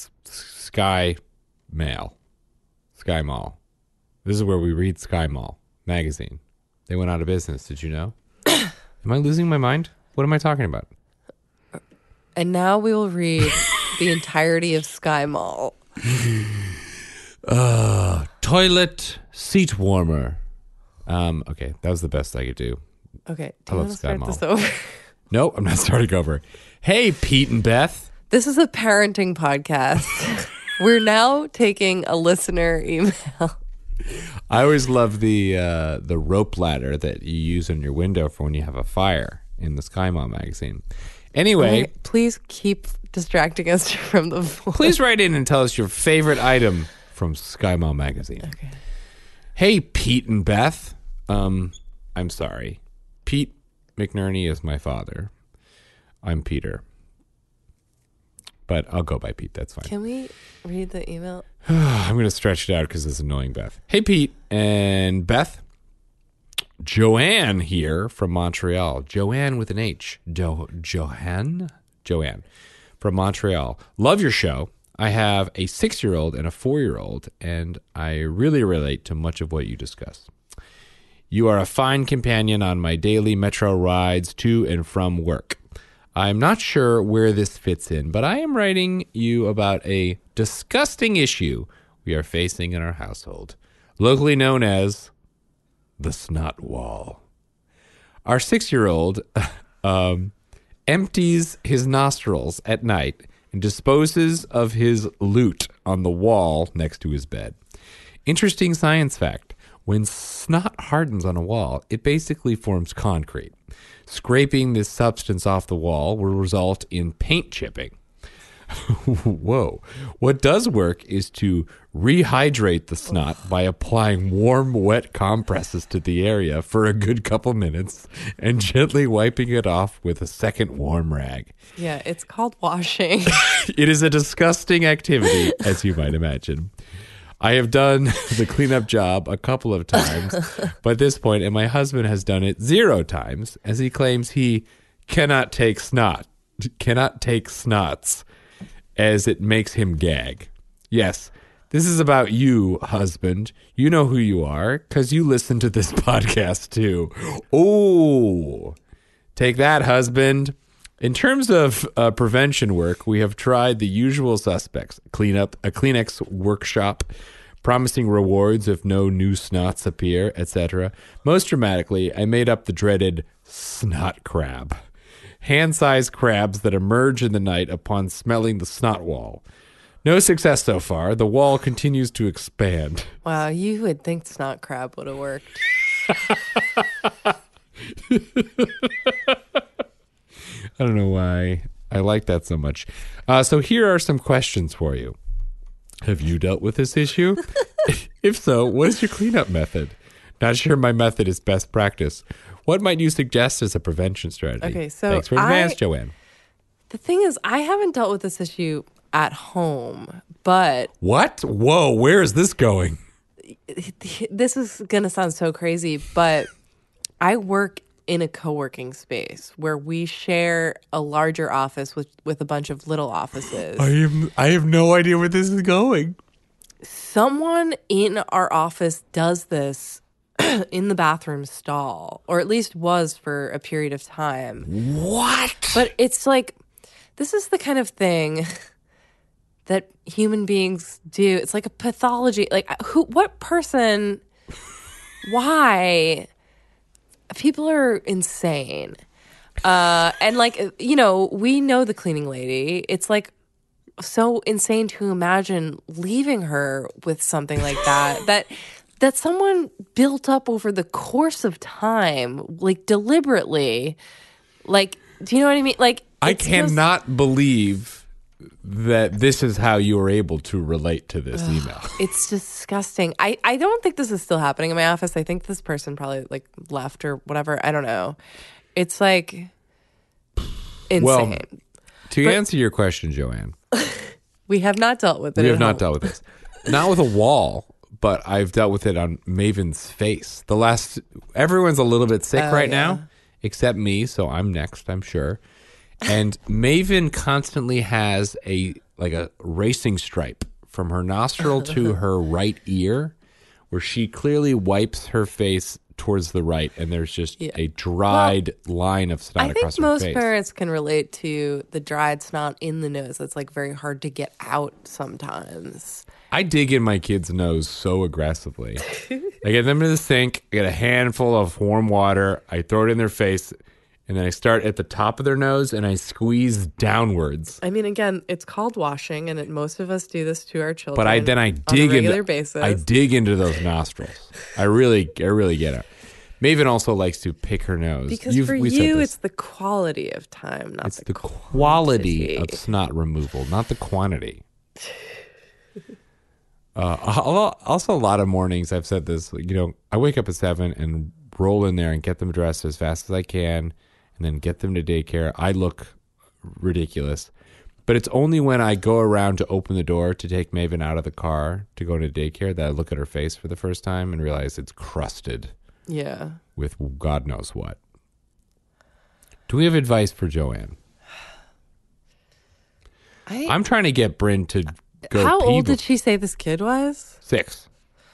Sky Mail, Sky Mall. This is where we read Sky Mall magazine. They went out of business. Did you know? Am I losing my mind? What am I talking about? And now we will read the entirety of Sky Mall. Uh, toilet seat warmer. Um, okay, that was the best I could do. Okay, I do you love want to Sky start Mall. this over? No, I'm not starting over. Hey, Pete and Beth. This is a parenting podcast. We're now taking a listener email. I always love the uh, the rope ladder that you use on your window for when you have a fire in the Sky Mall magazine. Anyway, Okay, please keep distracting us from the voice. please write in and tell us your favorite item from Sky Mall magazine. Okay. Hey, Pete and Beth. Um, I'm sorry. Pete McNerney is my father. I'm Peter. But I'll go by Pete. That's fine. Can we read the email? I'm going to stretch it out because it's annoying, Beth. Hey, Pete and Beth. Joanne here from Montreal. Joanne with an H. Jo- Joanne? Joanne from Montreal. Love your show. I have a six-year-old and a four-year-old, and I really relate to much of what you discuss. You are a fine companion on my daily metro rides to and from work. I'm not sure where this fits in, but I am writing you about a disgusting issue we are facing in our household, locally known as the snot wall. Our six-year-old um, empties his nostrils at night and disposes of his loot on the wall next to his bed. Interesting science fact. When snot hardens on a wall, it basically forms concrete. Scraping this substance off the wall will result in paint chipping. Whoa. What does work is to rehydrate the snot by applying warm, wet compresses to the area for a good couple minutes and gently wiping it off with a second warm rag. Yeah, it's called washing. It is a disgusting activity, as you might imagine. I have done the cleanup job a couple of times by this point, and my husband has done it zero times, as he claims he cannot take snot, cannot take snots, as it makes him gag. Yes, this is about you, husband. You know who you are, because you listen to this podcast too. Oh, take that, husband. In terms of uh, prevention work, we have tried the usual suspects: cleanup, a Kleenex workshop, promising rewards if no new snots appear, et cetera. Most dramatically, I made up the dreaded snot crab. hand-sized crabs that emerge in the night upon smelling the snot wall. No success so far. The wall continues to expand. Wow, you would think snot crab would have worked. I don't know why I like that so much. Uh, so here are some questions for you. Have you dealt with this issue? If so, what is your cleanup method? Not sure my method is best practice. What might you suggest as a prevention strategy? Okay, so Thanks for advance, I- Joanne. The thing is, I haven't dealt with this issue at home, but What? Whoa, where is this going? this is going to sound so crazy, but I work in a co-working space where we share a larger office with, with a bunch of little offices. I am I have no idea where this is going. Someone in our office does this in the bathroom stall, or at least was for a period of time. What? But it's like, this is the kind of thing that human beings do. It's like a pathology. Like, who, what person, why? People are insane. Uh, and like, you know, we know the cleaning lady. It's like so insane to imagine leaving her with something like that, that, that someone built up over the course of time, like deliberately. Like, do you know what I mean? Like, I it's cannot just, believe that this is how you were able to relate to this email. It's disgusting. I, I don't think this is still happening in my office. I think this person probably like left or whatever. I don't know. It's like insane. Well, to But- answer your question, Joanne, we have not dealt with it. we at have not home. dealt with this. Not with a wall, but I've dealt with it on Maven's face. The last, everyone's a little bit sick Oh, right yeah. now, except me, so I'm next, I'm sure. And Maven constantly has a like a racing stripe from her nostril to her right ear, where she clearly wipes her face towards the right, and there's just Yeah. a dried line of snot I across think her most face. parents can relate to the dried snot in the nose. That's like very hard to get out sometimes. I dig in my kid's nose so aggressively. I get them to the sink, I get a handful of warm water, I throw it in their face, and then I start at the top of their nose and I squeeze downwards. I mean, again, it's called washing, and it, most of us do this to our children. But I then I on dig a regular into basis. I dig into those nostrils. I really I really get it. Maven also likes to pick her nose. because You've- for we said you, this. it's the quality of time, not it's the, the quality quantity. of snot removal, not the quantity. Uh, al- also, a lot of mornings I've said this. You know, I wake up at seven and roll in there and get them dressed as fast as I can, and then get them to daycare. I look ridiculous, but it's only when I go around to open the door to take Maven out of the car to go to daycare that I look at her face for the first time and realize it's crusted Yeah. with God knows what. Do we have advice for Joanne? I, I'm trying to get Bryn to go. how pee old before- did she say this kid was? Six.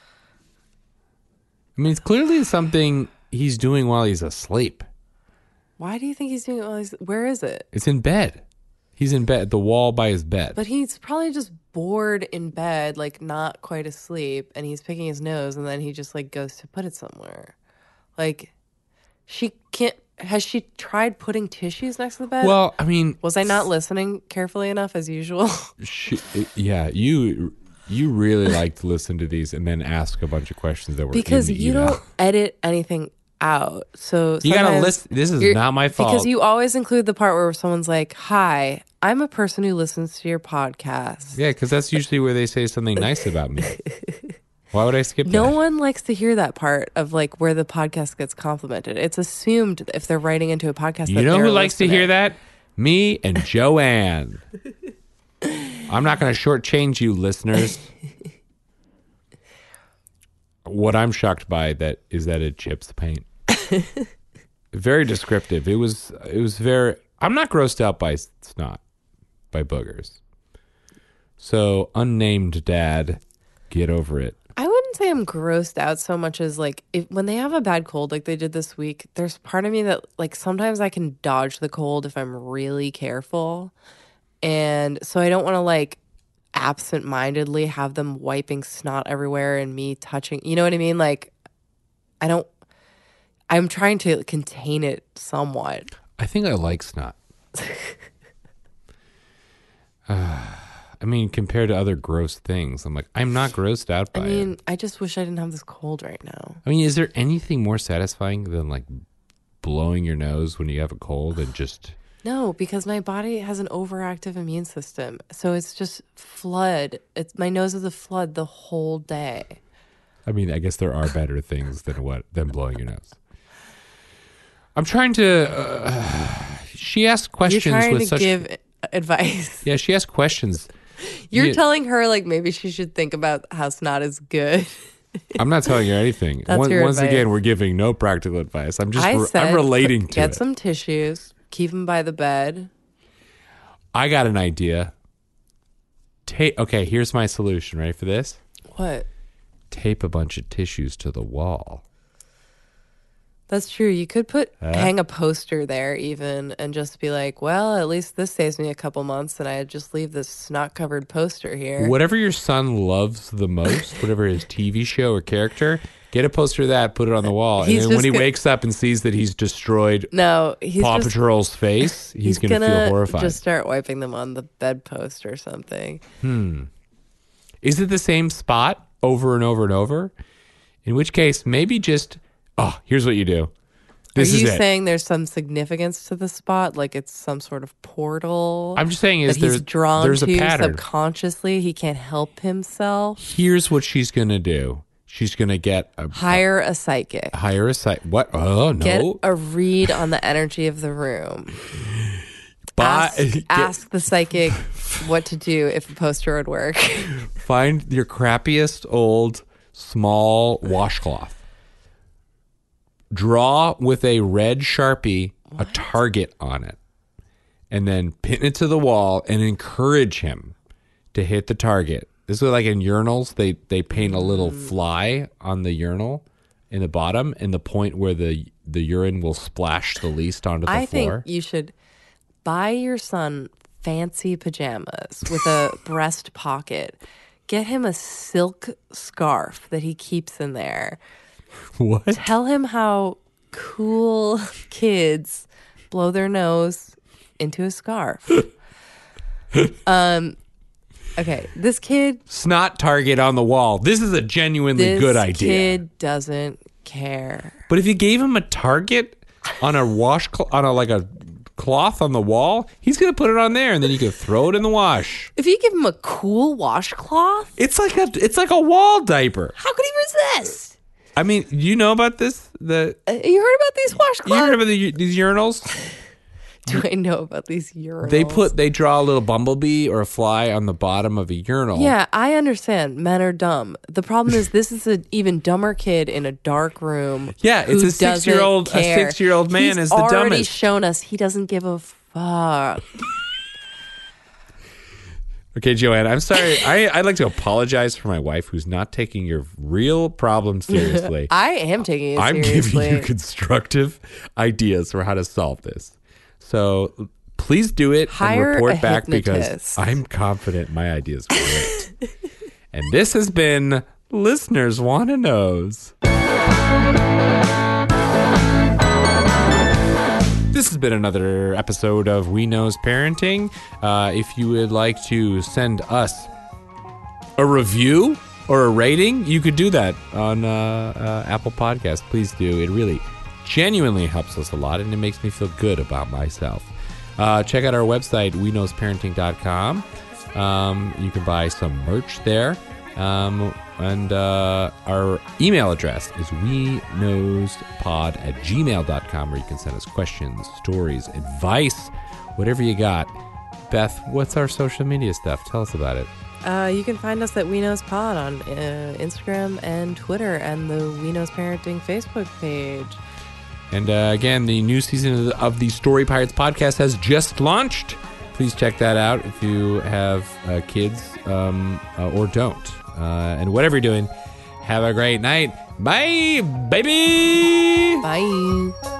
I mean, it's clearly something he's doing while he's asleep. Why do you think he's doing it? While he's, where is it? It's in bed. He's in bed, the wall by his bed. But he's probably just bored in bed, like not quite asleep, and he's picking his nose, and then he just like goes to put it somewhere. Like, she can't. Has she tried putting tissues next to the bed? Well, I mean, was I not listening carefully enough as usual? she, yeah, you you really like to listen to these and then ask a bunch of questions that were Because in the you email. don't edit anything out, so You gotta sometimes list. This is you're- not my fault. because you always include the part where someone's like, "Hi, I'm a person who listens to your podcast." Yeah, because that's usually where they say something nice about me. Why would I skip No that? one likes to hear that part of like where the podcast gets complimented. It's assumed if they're writing into a podcast. You that know they're who a likes to listener. hear that? Me and Joanne. I'm not going to shortchange you, listeners. What I'm shocked by that is that it chips the paint. Very descriptive. It was. It was very. I'm not grossed out by snot, by boogers. So unnamed dad, get over it. I wouldn't say I'm grossed out so much as like if, when they have a bad cold like they did this week, there's part of me that like sometimes I can dodge the cold if I'm really careful. And so I don't want to like absent-mindedly have them wiping snot everywhere and me touching, you know what I mean? Like I don't, I'm trying to contain it somewhat. I think I like snot. uh, I mean, compared to other gross things, I'm like, I'm not grossed out by I mean, it. I just wish I didn't have this cold right now. I mean, is there anything more satisfying than like blowing your nose when you have a cold and just... No, because my body has an overactive immune system. So it's just flood. It's my nose is a flood the whole day. I mean, I guess there are better things than what than blowing your nose. I'm trying to... Uh, she asked questions You're trying with to such... give advice. Yeah, she asked questions. You're Yeah. telling her like maybe she should think about how snot is good. I'm not telling you anything. That's Once, your once advice. again, we're giving no practical advice. I'm just I re- said, I'm relating put- to get it. some tissues, keep them by the bed. I got an idea. Ta- okay, here's my solution. Ready for this? What? Tape a bunch of tissues to the wall. That's true. You could put Huh? hang a poster there even and just be like, well, at least this saves me a couple months and I just leave this snot covered poster here. Whatever your son loves the most, whatever his T V show or character, get a poster of that, put it on the wall, and He's then when just he gonna- wakes up and sees that he's destroyed No, he's Paw just, Patrol's face, he's, he's going to feel horrified. just start wiping them on the bedpost or something. Hmm. Is it the same spot over and over and over? In which case, maybe just, oh, here's what you do. This Are is you it. saying there's some significance to the spot? Like it's some sort of portal? I'm just saying is that he's there's, drawn there's a to pattern. subconsciously. He can't help himself. Here's what she's going to do. She's going to get a, Hire a psychic. hire a site. What? Oh, no. Get a read on the energy of the room. Buy, Ask, get- ask the psychic what to do if a poster would work. Find your crappiest old small washcloth. Draw with a red Sharpie a target on it. And then pin it to the wall and encourage him to hit the target. This is like in urinals, they, they paint a little fly on the urinal in the bottom and the point where the the urine will splash the least onto the I floor. think you should buy your son fancy pajamas with a breast pocket. Get him a silk scarf that he keeps in there. What? Tell him how cool kids blow their nose into a scarf. um, okay, this kid, Snot target on the wall. This is a genuinely this good idea. kid doesn't care. But if you gave him a target on a wash cl- on a like a cloth on the wall, he's gonna put it on there, and then you can throw it in the wash. If you give him a cool washcloth, It's like a it's like a wall diaper. how could he resist? I mean, you know about this? The Uh, you heard about these you washcloths? heard about the, these urinals? Do I know about these urinals? They put they draw a little bumblebee or a fly on the bottom of a urinal. Yeah, I understand. Men are dumb. The problem is this is an even dumber kid in a dark room. Yeah, it's who a six-year-old- doesn't a care. six-year-old man He's is the already dumbest. shown us he doesn't give a fuck. Okay, Joanne, I'm sorry. I, I'd like to apologize for my wife who's not taking your real problem seriously. I am taking it I'm seriously. giving you constructive ideas for how to solve this. So please do it Hire and report a back because hypnotist. I'm confident my idea is great. And this has been Listeners Wanna Knows. This has been another episode of We Knows Parenting. Uh, if you would like to send us a review or a rating, you could do that on uh, uh, Apple Podcasts. Please do. It really genuinely helps us a lot, and it makes me feel good about myself. Uh, check out our website, we knows parenting dot com. Um, you can buy some merch there. Um, and uh, our email address is we knows pod at gmail dot com, where you can send us questions, stories, advice, whatever you got. Beth, what's our social media stuff? Tell us about it. Uh, you can find us at We Knows Pod on uh, Instagram and Twitter and the We Knows Parenting Facebook page. And uh, again, the new season of the, of the Story Pirates podcast has just launched. Please check that out if you have uh, kids um, uh, or don't. Uh, and whatever you're doing, have a great night. Bye, baby. Bye.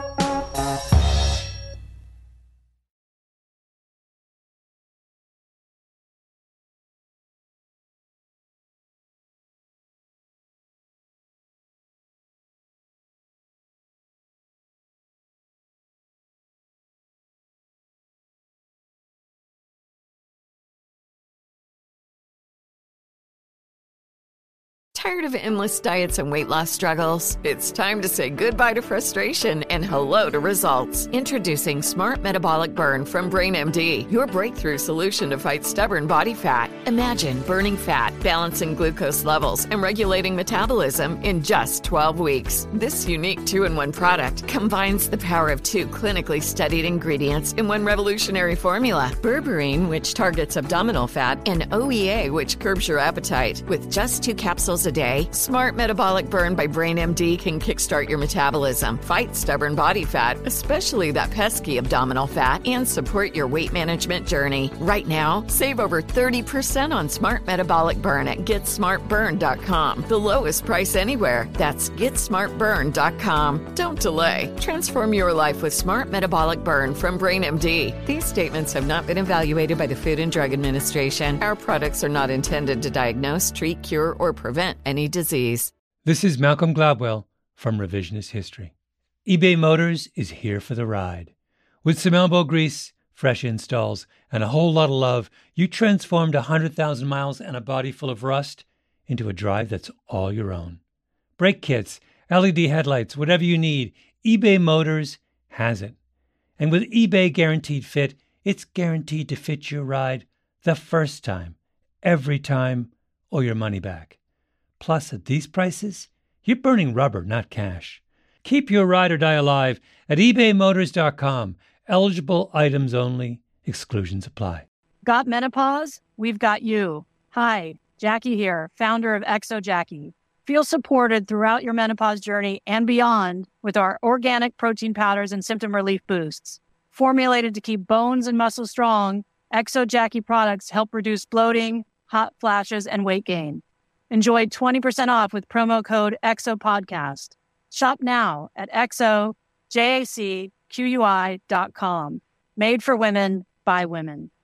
Tired of endless diets and weight loss struggles? It's time to say goodbye to frustration and hello to results. Introducing Smart Metabolic Burn from BrainMD, your breakthrough solution to fight stubborn body fat. Imagine burning fat, balancing glucose levels, and regulating metabolism in just twelve weeks. This unique two-in-one product combines the power of two clinically studied ingredients in one revolutionary formula. Berberine, which targets abdominal fat, and O E A, which curbs your appetite. With just two capsules a day, Smart Metabolic Burn by BrainMD can kickstart your metabolism, fight stubborn body fat, especially that pesky abdominal fat, and support your weight management journey. Right now, save over thirty percent on Smart Metabolic Burn at get smart burn dot com. The lowest price anywhere. That's get smart burn dot com. Don't delay. Transform your life with Smart Metabolic Burn from BrainMD. These statements have not been evaluated by the Food and Drug Administration. Our products are not intended to diagnose, treat, cure, or prevent any disease. This is Malcolm Gladwell from Revisionist History. eBay Motors is here for the ride. With some elbow grease, fresh installs, and a whole lot of love, you transformed one hundred thousand miles and a body full of rust into a drive that's all your own. Brake kits, L E D headlights, whatever you need, eBay Motors has it. And with eBay Guaranteed Fit, it's guaranteed to fit your ride the first time, every time, or your money back. Plus, at these prices, you're burning rubber, not cash. Keep your ride or die alive at ebay motors dot com. Eligible items only. Exclusions apply. Got menopause? We've got you. Hi, Jackie here, founder of Exo Jackie. Feel supported throughout your menopause journey and beyond with our organic protein powders and symptom relief boosts. Formulated to keep bones and muscles strong, Exo Jackie products help reduce bloating, hot flashes, and weight gain. Enjoy twenty percent off with promo code EXOPODCAST. Shop now at exo jacqui dot com. Made for women by women.